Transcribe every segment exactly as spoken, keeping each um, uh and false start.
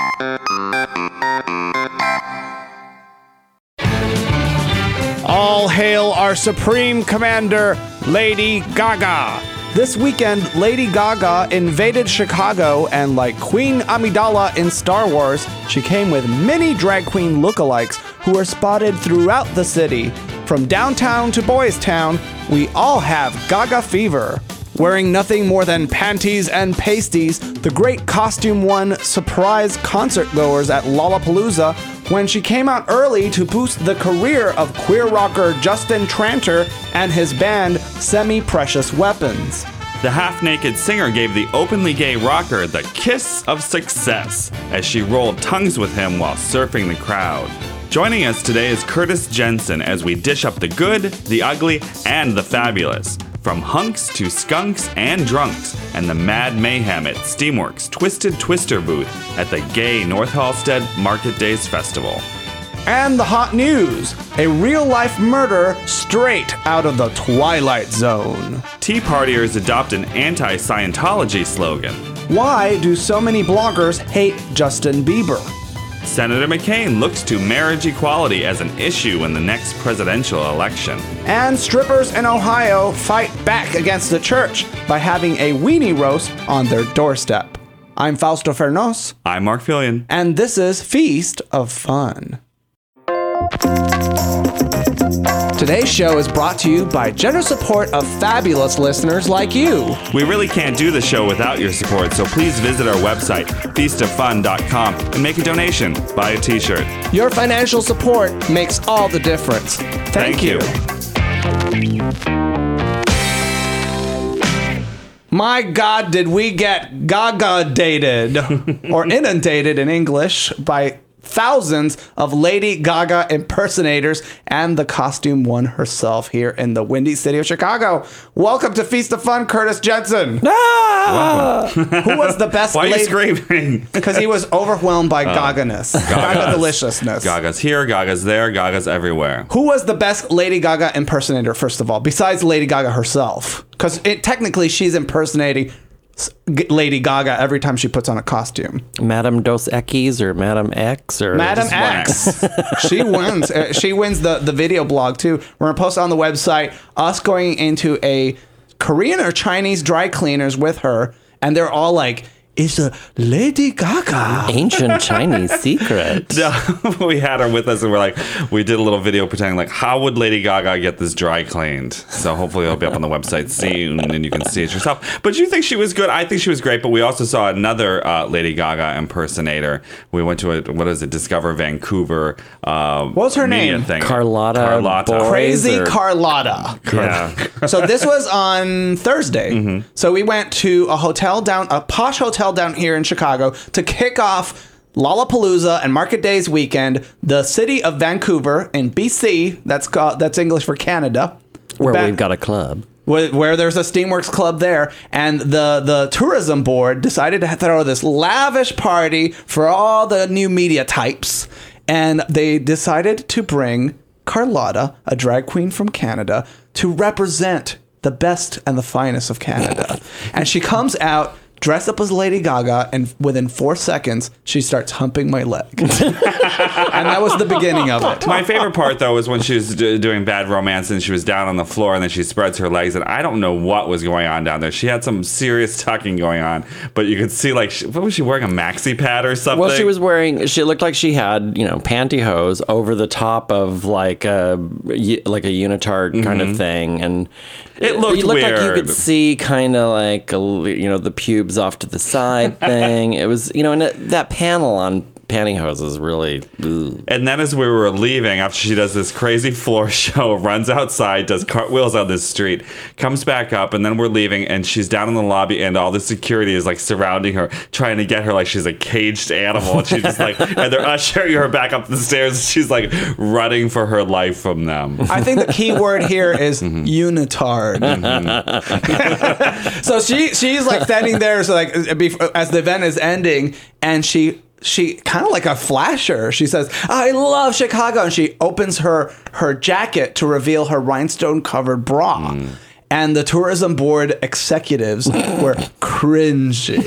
All hail our supreme commander, Lady Gaga. This weekend, Lady Gaga invaded Chicago, and like Queen Amidala in Star Wars, she came with many drag queen lookalikes who were spotted throughout the city. From downtown to Boys Town, we all have Gaga fever. Wearing nothing more than panties and pasties, the great costume one surprised concertgoers at Lollapalooza when she came out early to boost the career of queer rocker Justin Tranter and his band Semi-Precious Weapons. The half-naked singer gave the openly gay rocker the kiss of success as she rolled tongues with him while surfing the crowd. Joining us today is Curtis Jensen as we dish up the good, the ugly, and the fabulous. From hunks to skunks and drunks, and the mad mayhem at Steamworks' Twisted Twister booth at the gay North Halstead Market Days Festival. And the hot news, a real-life murder straight out of the Twilight Zone. Tea partiers adopt an anti-Scientology slogan. Why do so many bloggers hate Justin Bieber? Senator McCain looks to marriage equality as an issue in the next presidential election. And strippers in Ohio fight back against the church by having a weenie roast on their doorstep. I'm Fausto Fernos. I'm Mark Fillion. And this is Feast of Fun. Today's show is brought to you by generous support of fabulous listeners like you. We really can't do the show without your support, so please visit our website, feast of fun dot com, and make a donation. Buy a t-shirt. Your financial support makes all the difference. Thank, Thank you. you. My God, did we get Gaga-dated, or inundated in English, by thousands of Lady Gaga impersonators and the costume one herself here in the windy city of Chicago. Welcome to Feast of Fun, Curtis Jensen. Ah! Who was the best Why are lady? you screaming? Because he was overwhelmed by uh, Gaga-ness. Gaga deliciousness. Gaga's here, Gaga's there, Gaga's everywhere. Who was the best Lady Gaga impersonator, first of all, besides Lady Gaga herself? Because technically she's impersonating Lady Gaga every time she puts on a costume. Madame Dos Equis or Madame X or Madame X. She wins. Uh, she wins the, the video blog too. We're going to post on the website us going into a Korean or Chinese dry cleaners with her, and they're all like, is a Lady Gaga. Ancient Chinese secret. No, we had her with us and we're like, we did a little video pretending like, how would Lady Gaga get this dry cleaned? So hopefully it'll be up on the website soon and you can see it yourself. But you think she was good? I think she was great, but we also saw another uh, Lady Gaga impersonator. We went to a, what is it, Discover Vancouver uh, what was her name? Thing. Carlotta. Carlotta. Crazy or... Carlotta. Yeah. So this was on Thursday. Mm-hmm. So we went to a hotel down, a posh hotel down here in Chicago to kick off Lollapalooza and Market Days weekend. The city of Vancouver in B C, that's called, that's English for Canada, where ba- we've got a club. Where, where there's a Steamworks club there, and the the tourism board decided to throw this lavish party for all the new media types, and they decided to bring Carlotta, a drag queen from Canada, to represent the best and the finest of Canada. And she comes out dressed up as Lady Gaga, and within four seconds, she starts humping my leg. And that was the beginning of it. My favorite part, though, was when she was do- doing Bad Romance and she was down on the floor and then she spreads her legs. And I don't know what was going on down there. She had some serious tucking going on, but you could see, like, she, what was she wearing? A maxi pad or something? Well, she was wearing, she looked like she had, you know, pantyhose over the top of like a, like a unitard mm-hmm. kind of thing. And it looked, it looked weird. like you could see kind of like, a, you know, the pubes off to the side thing. It was, you know, and it, that panel on pantyhose is really ugh. And then as we were leaving, after she does this crazy floor show, runs outside, does cartwheels on this street, comes back up, and then we're leaving, and she's down in the lobby, and all the security is like surrounding her, trying to get her like she's a caged animal, and she's just like, and they're ushering her back up the stairs, and she's like running for her life from them. I think the key word here is mm-hmm. unitard. Mm-hmm. So she she's like standing there, so like as the event is ending, and she she kind of like a flasher. She says, "I love Chicago," and she opens her her jacket to reveal her rhinestone covered bra. Mm. and the tourism board executives were cringing.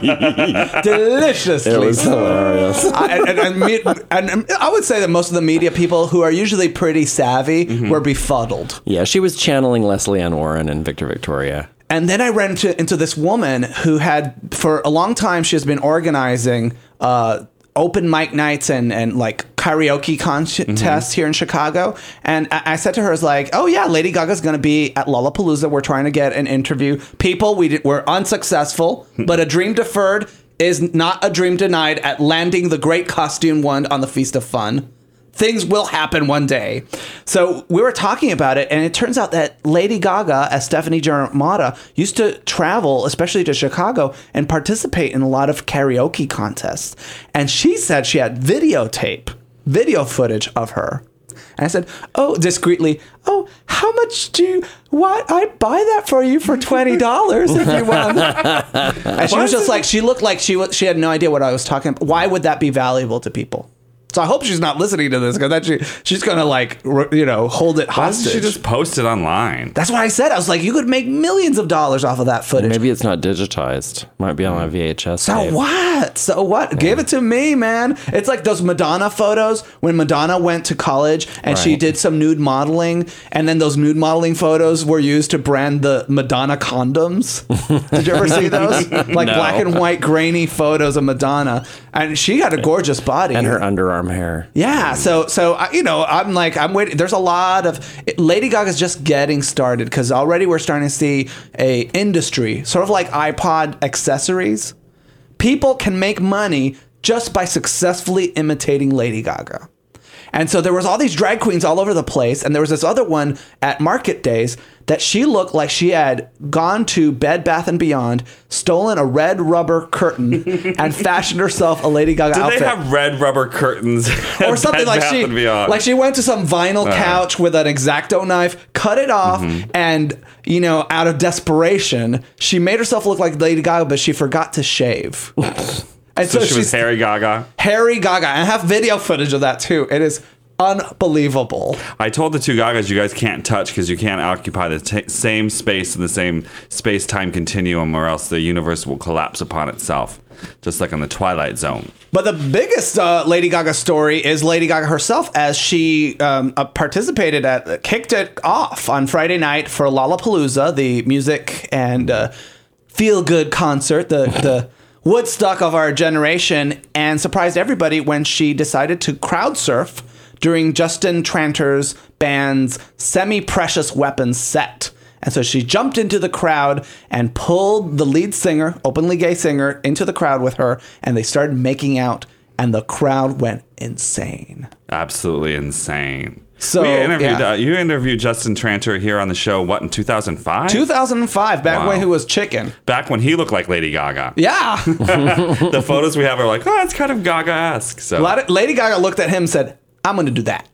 Deliciously. It was hilarious. I, and, and, and, me- and I would say that most of the media people who are usually pretty savvy Mm-hmm. were befuddled. Yeah, she was channeling Leslie Ann Warren and Victor Victoria. And then I ran into, into this woman who had, for a long time, she has been organizing uh, open mic nights and, and like karaoke contests mm-hmm. here in Chicago. And I, I said to her, I was like, oh yeah, Lady Gaga's going to be at Lollapalooza. We're trying to get an interview. People, we did, we're unsuccessful, but a dream deferred is not a dream denied at landing the great costume wand on the Feast of Fun. Things will happen one day. So we were talking about it, and it turns out that Lady Gaga, as Stephanie Germanotta, used to travel, especially to Chicago, and participate in a lot of karaoke contests. And she said she had videotape, video footage of her. And I said, oh, discreetly, oh, how much do you, what? I'd buy that for you for twenty dollars if you want. And she was just like, she looked like she was, she had no idea what I was talking about. Why would that be valuable to people? So I hope she's not listening to this, because then she, she's going to, like, you know, hold it Why hostage. doesn't she just post it online? That's what I said. I was like, you could make millions of dollars off of that footage. Maybe it's not digitized. Might be on a V H S So tape. what? So what? Yeah. Give it to me, man. It's like those Madonna photos when Madonna went to college and right. she did some nude modeling, and then those nude modeling photos were used to brand the Madonna condoms. Did you ever see those? Like no. black and white grainy photos of Madonna, and she had a gorgeous body and her underarm hair. Yeah, so so I, you know, I'm like I'm waiting. There's a lot of Lady Gaga's just getting started, because already we're starting to see a industry, sort of like iPod accessories. People can make money just by successfully imitating Lady Gaga. And so there was all these drag queens all over the place, and there was this other one at Market Days that she looked like she had gone to Bed Bath and Beyond, stolen a red rubber curtain, and fashioned herself a Lady Gaga Did outfit. Did they have red rubber curtains or something? Bed Like Bath she, and Beyond? like she went to some vinyl uh, couch with an X-Acto knife, cut it off, mm-hmm. and you know, out of desperation, she made herself look like Lady Gaga, but she forgot to shave. And so, so she was Harry Gaga. Harry Gaga. I have video footage of that too. It is unbelievable. I told the two Gagas, you guys can't touch because you can't occupy the t- same space in the same space-time continuum, or else the universe will collapse upon itself, just like on the Twilight Zone. But the biggest uh, Lady Gaga story is Lady Gaga herself, as she um, uh, participated at, kicked it off on Friday night for Lollapalooza, the music and uh, feel-good concert, the the Woodstock of our generation, and surprised everybody when she decided to crowd surf during Justin Tranter's band's Semi-Precious Weapons set. And so she jumped into the crowd and pulled the lead singer, openly gay singer, into the crowd with her, and they started making out, and the crowd went insane. Absolutely insane. So we interviewed, yeah. uh, you interviewed Justin Tranter here on the show, what, in two thousand five? two thousand five, back wow. when he was Chicken. Back when he looked like Lady Gaga. Yeah. The photos we have are like, oh, it's kind of Gaga-esque. So Lady Gaga looked at him and said, I'm going to do that.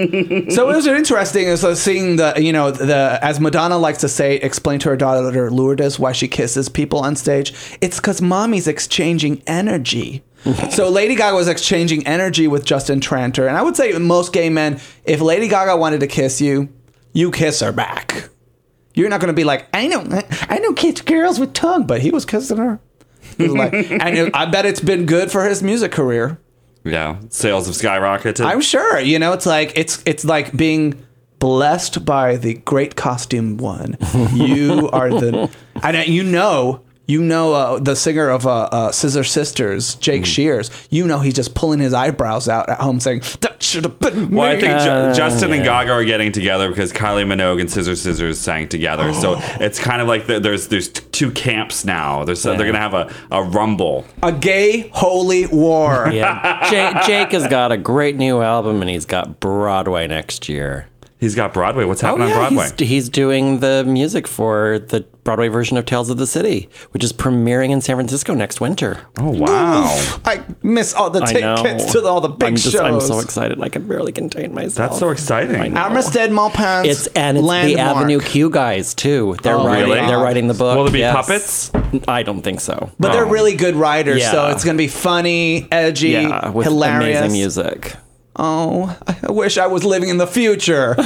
So it was interesting is uh, seeing the, you know, the, as Madonna likes to say, explain to her daughter Lourdes why she kisses people on stage. It's because mommy's exchanging energy. So Lady Gaga was exchanging energy with Justin Tranter. And I would say most gay men, if Lady Gaga wanted to kiss you, you kiss her back. You're not going to be like, I know, I know kiss girls with tongue, but he was kissing her. He was like, and I bet it's been good for his music career. Yeah, sales have skyrocketed. I'm sure. You know, it's like it's it's like being blessed by the great costume one. You are the, and you know, you know uh, the singer of uh, uh, Scissor Sisters, Jake mm. Shears. You know, he's just pulling his eyebrows out at home, saying that should have been me. Well, I think uh, Ju- Justin yeah. and Gaga are getting together because Kylie Minogue and Scissor Scissors sang together. Oh. So it's kind of like the, there's there's two camps now. There's yeah. they're gonna have a, a rumble, a gay holy war. Yeah, Jake, Jake has got a great new album, and he's got Broadway next year. He's got Broadway. What's happening oh, yeah, on Broadway? He's, he's doing the music for the Broadway version of Tales of the City, which is premiering in San Francisco next winter. Oh, wow. I miss all the tickets to all the big I'm just, shows. I'm so excited. I can barely contain myself. That's so exciting. Armistead Maupin's It's And it's landmark. the Avenue Q guys, too. They're, oh, writing, really? they're writing the book. Will there be yes. puppets? I don't think so. But oh. they're really good writers, yeah. so it's going to be funny, edgy, yeah, with hilarious. amazing music. Oh, I wish I was living in the future.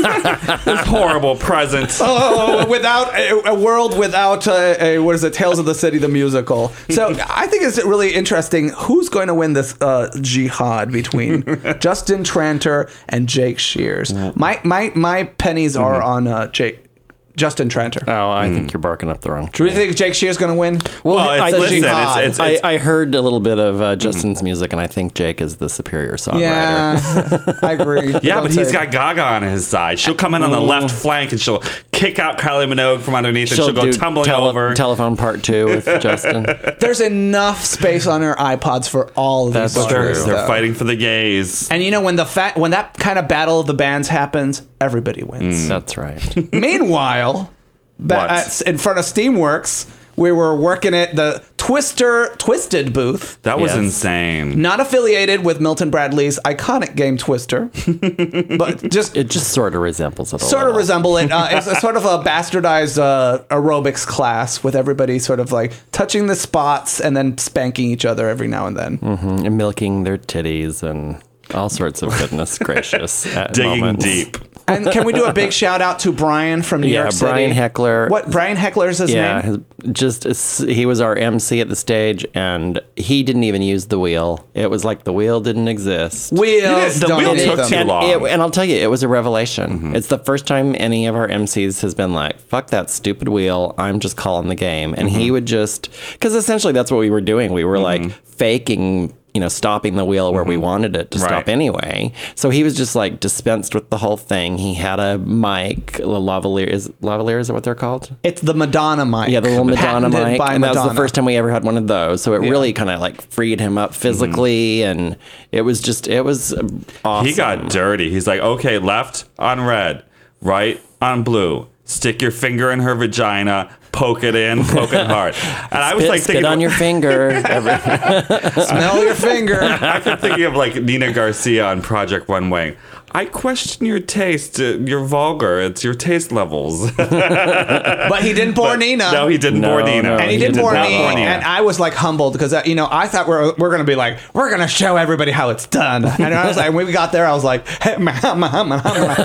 This horrible present. Oh, without a, a world without a, a what is it? Tales of the City, the musical. So I think it's really interesting. Who's going to win this uh, jihad between Justin Tranter and Jake Shears? My my my pennies are on uh, Jake. Justin Tranter. Oh, I mm. think you're barking up the wrong tree. Do you think Jake Shears going to win? Well, well I, listen, it's, it's, it's, I, I heard a little bit of uh, Justin's mm. music, and I think Jake is the superior songwriter. Yeah, I agree. Yeah, but he's got Gaga on his side. She'll come in on the left flank, and she'll kick out Kylie Minogue from underneath, she'll and she'll go tumbling tele- over. Telephone part two with Justin. There's enough space on her iPods for all of That's these true. They're, they're fighting for the gays. And you know, when the fa- when that kind of battle of the bands happens, everybody wins. Mm. That's right. Meanwhile... But at, in front of Steamworks, we were working at the Twister Twisted booth. That was yes. insane. Not affiliated with Milton Bradley's iconic game Twister, but just it just sort of resembles it. A sort little. of resemble it. Uh, it's a sort of a bastardized uh, aerobics class with everybody sort of like touching the spots and then spanking each other every now and then, mm-hmm. and milking their titties and all sorts of goodness gracious at digging moments. deep. And can we do a big shout out to Brian from New yeah, York City? Yeah, Brian Heckler. What, Brian Heckler is his yeah, name? Yeah, just he was our M C at the stage, and he didn't even use the wheel. It was like the wheel didn't exist. Wheels the don't wheel need took them. too and, long. it, and I'll tell you, it was a revelation. Mm-hmm. It's the first time any of our M Cs has been like, fuck that stupid wheel, I'm just calling the game. And mm-hmm. he would just, because essentially that's what we were doing. We were mm-hmm. like faking, you know, stopping the wheel where mm-hmm. we wanted it to right. stop anyway. So he was just like dispensed with the whole thing. He had a mic, a lavalier. Is lavalier, is that what they're called? It's the Madonna mic. Yeah, the little Madonna Patented mic. by And that Madonna. was the first time we ever had one of those. So it Yeah. really kind of like freed him up physically. Mm-hmm. And it was just, it was awesome. He got dirty. He's like, okay, left on red, right on blue. Stick your finger in her vagina, poke it in, poke it hard. And I was spit, like spit thinking on your finger. Smell your finger. I kept thinking of like Nina Garcia on Project Runway. I question your taste. Uh, you're vulgar. It's your taste levels. But he didn't bore But Nina. No, he didn't No, bore Nina. no, And he, he did did bore not me, bore Nina. and I was like humbled because uh, you know I thought we're we're gonna be like we're gonna show everybody how it's done, and I was like when we got there I was like, hey, ma, ma, ma, ma.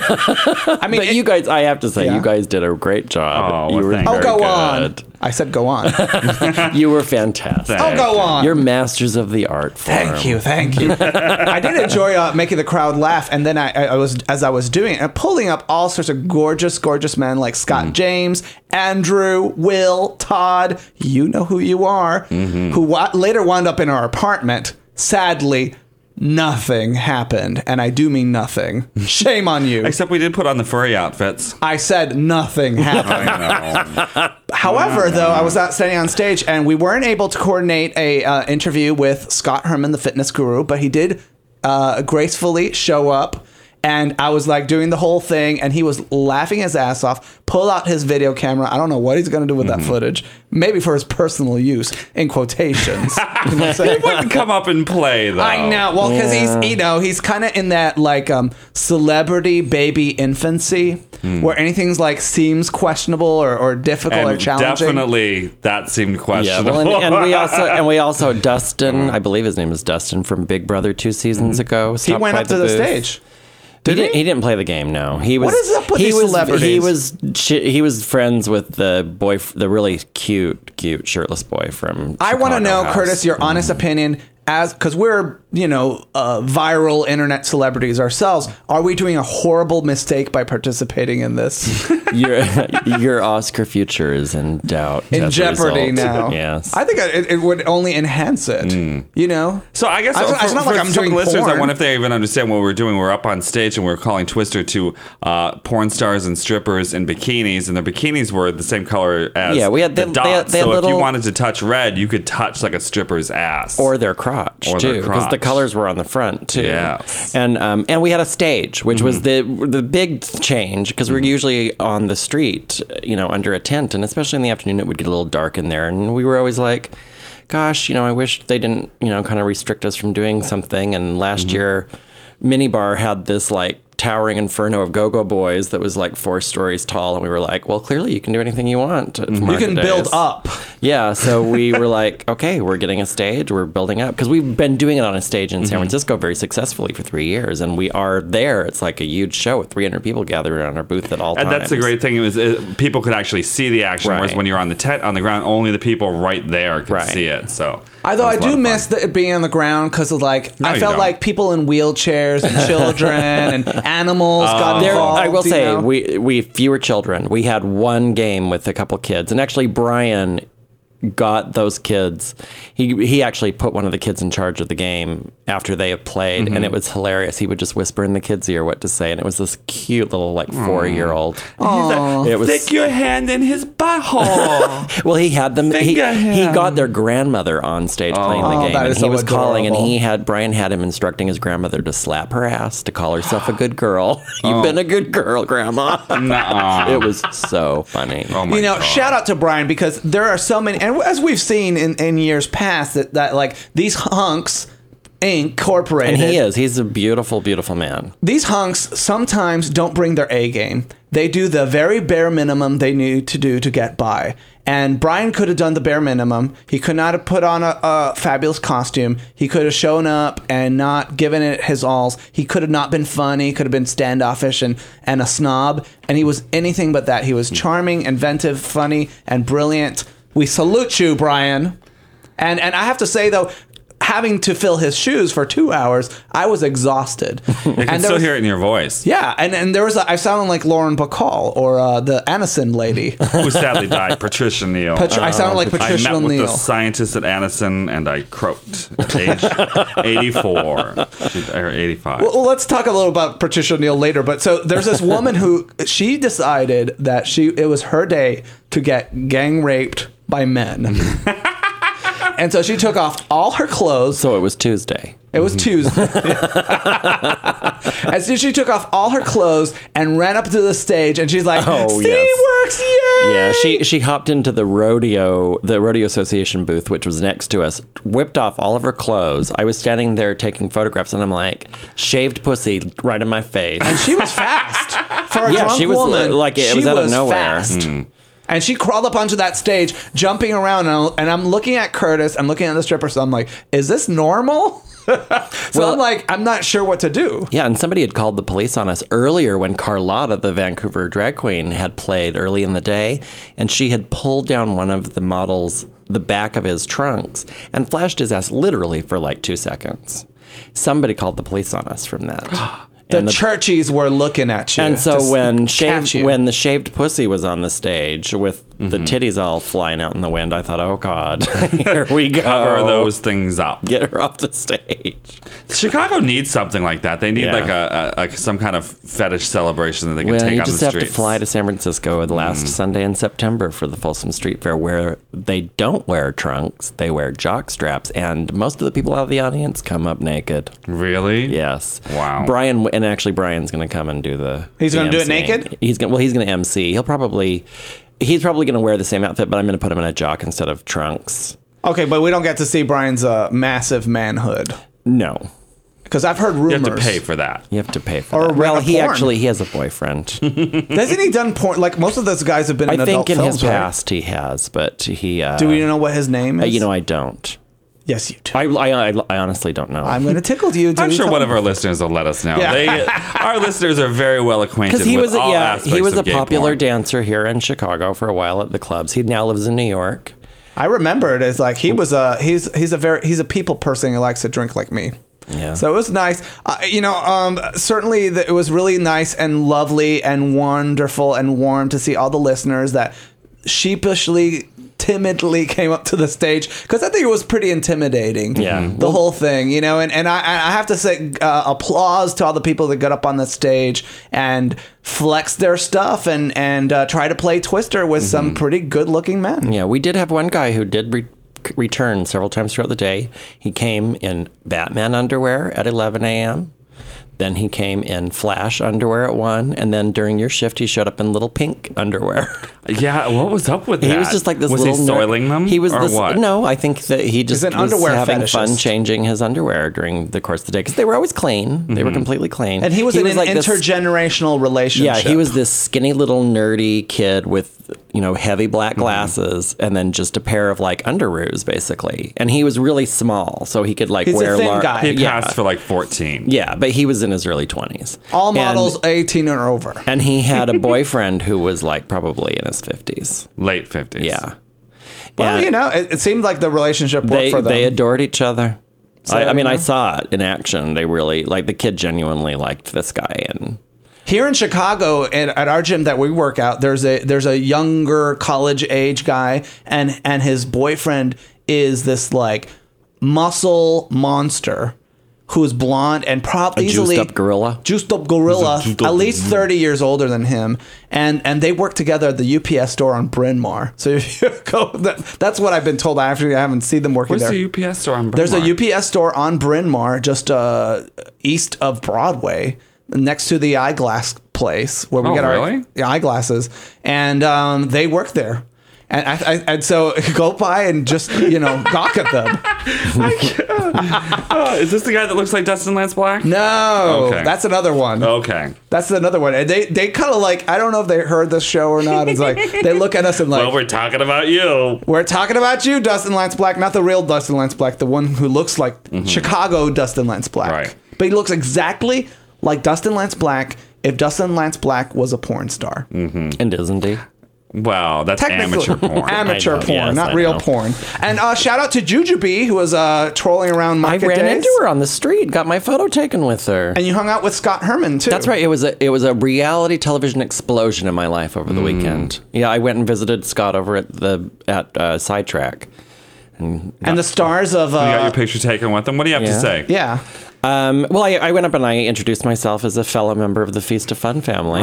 I mean, But it- you guys, I have to say, Yeah. you guys did a great job. Oh, you well, were thank oh you. very go on. good. I said go on. You were fantastic. Oh go on. You're masters of the art form. Thank you, thank you. I did enjoy uh, making the crowd laugh, and then I, I, I was, as I was doing it, and pulling up all sorts of gorgeous, gorgeous men like Scott Mm. James, Andrew, Will, Todd. You know who you are. Mm-hmm. Who wa- later wound up in our apartment. Sadly, nothing happened, and I do mean nothing. Shame on you. Except we did put on the furry outfits. I said nothing happened. I know. However, though, I was out standing on stage, and we weren't able to coordinate a uh, interview with Scott Herman, the fitness guru, but he did uh, gracefully show up. And I was like doing the whole thing, and he was laughing his ass off. Pull out his video camera. I don't know what he's going to do with Mm-hmm. that footage. Maybe for his personal use, in quotations. You know what I'm saying? He wouldn't come up and play, though. I know. Well, because Yeah. he's, you know, he's kind of in that like um, celebrity baby infancy, where anything's like seems questionable or, or difficult And or challenging. definitely that seemed Yeah, questionable. well, and, and we also and we also Dustin, I believe his name is Dustin from Big Brother two seasons ago. He stopped went by up to the booth. stage. He Did didn't, he? he didn't play the game. No, he was. What is up with he these was, celebrities? He was chi- he was friends with the boy, the really cute, cute shirtless boy from. I want to Chicago know, House. Curtis, your honest opinion as because we're you know uh, viral internet celebrities ourselves. Are we doing a horrible mistake by participating in this? your your Oscar future is in doubt. In as a jeopardy result. now. Yes. I think it, it would only enhance it. You know. So I guess I- for, it's not for like I'm some doing listeners, I porn. wonder if they even understand what we're doing. We're up on stage and we're calling Twister to uh, porn stars and strippers in bikinis, and their bikinis were the same color as Yeah, we had- the they- dots. they had- they had so if you little- wanted to touch red, you could touch like a stripper's ass or their crotch Or too, their because the crotch. colors were on the front too. Yes. and um, and we had a stage, which was the the big change because we're usually on the street, you know, under a tent, and especially in the afternoon, it would get a little dark in there, and we were always like, "Gosh, you know, I wish they didn't, you know, kind of restrict us from doing something." And last year, Minibar had this like towering inferno of Go-Go Boys that was like four stories tall, and we were like, well, clearly you can do anything you want. At You Market can Days. build up. Yeah, so we were like, okay, we're getting a stage, we're building up. Because we've been doing it on a stage in San Francisco very successfully for three years, and we are there. It's like a huge show with three hundred people gathered around our booth at all And times. that's the great thing. It was it, people could actually see the action, whereas Right. when you're on the tent on the ground, only the people right there could Right. see it. So, Although I that was a lot do of miss fun. the, it being on the ground because of like No, I you felt don't. like people in wheelchairs and children and animals got There, involved. I will you say, know? we we fewer children. We had one game with a couple kids, and actually Brian got those kids. He he actually put one of the kids in charge of the game after they had played, Mm-hmm. and it was hilarious. He would just whisper in the kids' ear what to say, and it was this cute little like four year old. It was Stick your hand in his butthole. well, he had them. He, Finger he him. got their grandmother on stage playing the Oh, game, that and is he so was calling, and adorable. he had Brian had him instructing his grandmother to slap her ass to call herself a good girl. You've been a good girl, Grandma. Nuh-uh. It was so funny. Oh my you know, God. shout out to Brian because there are so many, and as we've seen in, in years past, that, that like these hunks incorporated. And he is. He's a beautiful, beautiful man. These hunks sometimes don't bring their A game. They do the very bare minimum they need to do to get by. And Brian could have done the bare minimum. He could not have put on a, a fabulous costume. He could have shown up and not given it his alls. He could have not been funny. Could have been standoffish and, and a snob. And he was anything but that. He was charming, inventive, funny, and brilliant. We salute you, Brian. And and I have to say, though, having to fill his shoes for two hours, I was exhausted. You can and there still was- hear it in your voice. yeah, and, and there was a, I sounded like Lauren Bacall or uh, the Anison lady. Who sadly died, Patricia Neal. Patri- I sounded like I Patricia met with Neal. the scientist at Anison, and I croaked at age eighty-four. She, or eighty-five. Well, let's talk a little about Patricia Neal later. But so there's this woman who she decided that she it was her day to get gang raped by men. And so she took off all her clothes. So it was Tuesday. It was Tuesday. And so she took off all her clothes and ran up to the stage, and she's like, Oh, Steamworks, yay! Yeah, she she hopped into the rodeo, the rodeo association booth, which was next to us, whipped off all of her clothes. I was standing there taking photographs, and I'm like, shaved pussy right in my face. And she was fast. For a Yeah, drunk she was, woman, like, it she was out of nowhere. fast. And she crawled up onto that stage, jumping around, and I'm- and I'm looking at Curtis. I'm looking at the stripper, so I'm like, "Is this normal?" so Well- I'm like, I'm not sure what to do. Yeah, and somebody had called the police on us earlier when Carlotta, the Vancouver drag queen, had played early in the day, and she had pulled down one of the models, the back of his trunks, and flashed his ass literally for like two seconds. Somebody called the police on us from that. The, And the- Churchies were looking at you. And so to when catch shaved, you. when the shaved pussy was on the stage with the titties all flying out in the wind, I thought, oh God, here we go. Cover those things up. Get her off the stage. Chicago needs something like that. They need Yeah. like a, a, a some kind of fetish celebration that they can Well, take you on just the have streets. to fly to San Francisco the last Sunday in September for the Folsom Street Fair, where they don't wear trunks, they wear jock straps, and most of the people out of the audience come up naked. Really? Yes. Wow. Brian, and actually Brian's going to come and do the. He's the gonna do it emceeing. naked? He's going. Well, he's going to M C. He'll probably. He's probably going to wear the same outfit, but I'm going to put him in a jock instead of trunks. okay, but we don't get to see Brian's uh, massive manhood No. because I've heard You rumors. have to pay for that. You have to pay for Or that. rent Well, a he porn. actually he has a boyfriend. Hasn't he done porn? Like most of those guys have been in I adult think in films, his right? past he has, but he. Uh, Do we know what his name uh, is? you know, I don't. yes, you do. I, I, I, I honestly don't know. I'm going to tickle you. I'm Do sure tell one me. of our listeners will let us know. Yeah. They, our listeners are very well acquainted Because he with was, a, all yeah, aspects he was of a gay popular porn. dancer here in Chicago for a while at the clubs. He now lives in New York. I remember it as like he was a he's he's a very he's a people person who likes to drink like me. Yeah. So it was nice. Uh, you know, um, certainly the, it was really nice and lovely and wonderful and warm to see all the listeners that sheepishly, timidly came up to the stage because I think it was pretty intimidating. Yeah. The whole thing, you know, and, and I, I have to say uh, applause to all the people that got up on the stage and flex their stuff and, and uh, try to play Twister with some pretty good looking men. Yeah, we did have one guy who did re- return several times throughout the day. He came in Batman underwear at eleven a.m. Then he came in flash underwear at one, and then during your shift, he showed up in little pink underwear. Yeah, what was up with that? He was just like this was little he soiling them? He was or this, what? No, I think that he just He's an was underwear having fetishist. fun changing his underwear during the course of the day because they were always clean. They were completely clean. And he was in an like this- intergenerational relationship. Yeah, he was this skinny little nerdy kid with, you know, heavy black glasses and then just a pair of like underoos basically. And he was really small, so he could like He's a wear thin lar- guy. He Yeah. passed for like fourteen. Yeah, but he was in his early twenties. All And- models eighteen or over. And he had a boyfriend who was like probably in his fifties. Late fifties. Yeah. Well, And you know, it, it seemed like the relationship worked they for them. they adored each other. So, I, I mean, you I know. saw it in action. They really like the kid genuinely liked this guy, and Here in Chicago, at, at our gym that we work out, there's a there's a younger college age guy, and and his boyfriend is this like muscle monster who's blonde and probably juiced easily up gorilla. juiced up gorilla, Juiced up at least thirty years older than him, and and they work together at the U P S store on Bryn Mawr. So if you go, that, that's what I've been told. I actually haven't seen them working Where's there. the U P S store on Bryn There's a Mawr? U P S store on Bryn Mawr, just uh, east of Broadway, next to the eyeglass place where we Oh, get our really? eyeglasses, and um, they work there. And I, I, and so go by and just you know gawk at them. Oh, is this the guy that looks like Dustin Lance Black? No, Okay. that's another one. Okay. That's another one. And they they kind of like I don't know if they heard this show or not. It's like they look at us and like Well, we're talking about you. we're talking about you, Dustin Lance Black, not the real Dustin Lance Black, the one who looks like Chicago Dustin Lance Black. Right. But he looks exactly like Dustin Lance Black if Dustin Lance Black was a porn star. and isn't he? Well, that's Technically, amateur porn. amateur I know, porn, yes, not I real know. porn. And uh, shout out to Jujubee, who was uh, trolling around I Market ran Days. into her on the street, got my photo taken with her. And you hung out with Scott Herman too. That's right. It was a it was a reality television explosion in my life over the Mm. weekend. Yeah, I went and visited Scott over at the at uh, Sidetrack. And the stars of You got uh, your picture taken with him. What do you have to Yeah. say? yeah. Um, well, I, I went up and I introduced myself as a fellow member of the Feast of Fun family,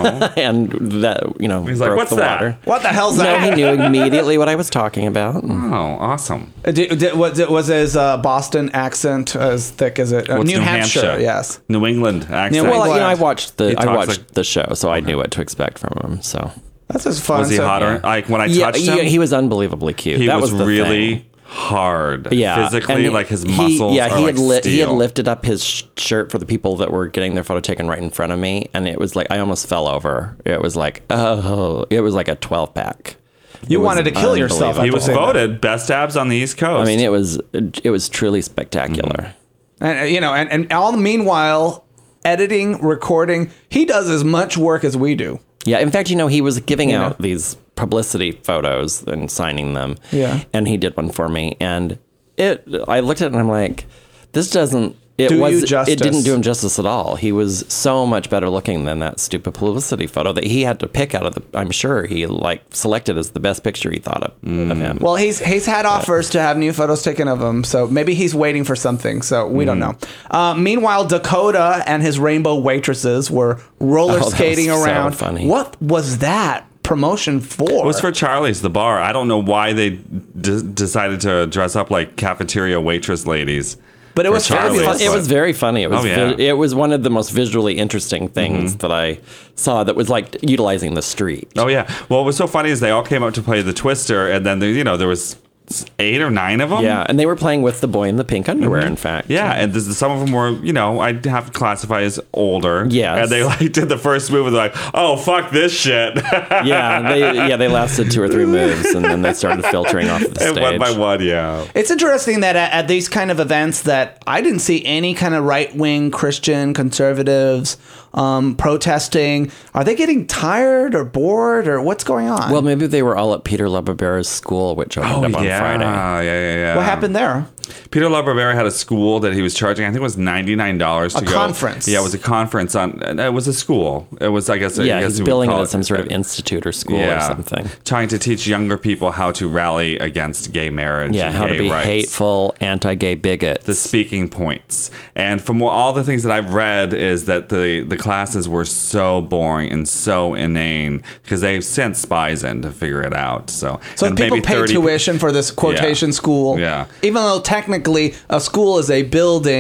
and that you know He's like, broke "What's the that?" water. What the hell's No, that? he knew immediately what I was talking about. Oh, awesome. Uh, Did, did, was, it, was his uh, Boston accent as thick as it? Uh, What's New, Hampshire, yes. New England accent. Well, you know, I Glad. watched the He I talks watched like- the show, so I knew what to expect from him. So That's just fun. was he So- hotter? Like when I yeah, touched yeah, him, he was unbelievably cute. he that was, was, the really thing. hard. Yeah, Physically, and like his he- muscles Yeah, are he like had li- he had steel. lifted up his sh- shirt for the people that were getting their photo taken right in front of me, and it was like I almost fell over. It was like oh, it was like a twelve pack. You wanted to kill yourself. unbelievable. He after was saying that. voted best abs on the East Coast. I mean, it was it was truly spectacular. And uh, you know, and, and all the meanwhile, editing, recording, he does as much work as we do. Yeah, in fact, you know, he was giving You know. out these publicity photos and signing them. Yeah. and he did one for me, and it. I looked at it and I'm like, this doesn't. It Do you was. justice. It didn't do him justice at all. He was so much better looking than that stupid publicity photo that he had to pick out of the. I'm sure he like selected as the best picture he thought of, of him. Well, he's he's had offers to have new photos taken of him, so maybe he's waiting for something. So we don't know. Uh, meanwhile, Dakota and his rainbow waitresses were roller Oh, that was skating so around. funny. What was that promotion for? it was for Charlie's, the bar. I don't know why they d- decided to dress up like cafeteria waitress ladies. but it was for Charlie's. fabulous. It was very funny. It was Oh, yeah. vi- it was one of the most visually interesting things that I saw that was like utilizing the street. Oh yeah. Well, what was so funny is they all came up to play the Twister, and then there, you know there was eight or nine of them. Yeah, and they were playing with the boy in the pink underwear. In fact, Yeah, and this, some of them were, you know, I'd have to classify as older. Yes. And they like did the first move and they're like, oh, fuck this shit. yeah, they yeah they lasted two or three moves, and then they started filtering off the and stage. one by one, yeah. It's interesting that at, at these kind of events that I didn't see any kind of right-wing Christian conservatives um, protesting. Are they getting tired or bored or what's going on? Well, maybe they were all at Peter LaBarbera's school, which opened up on Oh, yeah, Friday. yeah, yeah, yeah. what happened there? Peter LaBarbera had a school that he was charging. I think it was ninety-nine dollars to A go. conference. Yeah, it was a conference on. It was a school. It was, I guess. I Yeah, guess he's you would billing it call as some sort of institute or school or something. Trying to teach younger people how to rally against gay marriage. Yeah, and how to gay be rights. hateful, anti-gay bigots. The speaking points. And from what, all the things that I've read is that the, the classes were so boring and so inane because they've sent spies in to figure it out. So, So and people maybe pay thirty tuition for this quotation Yeah. school. Yeah. Even though technically a school is a building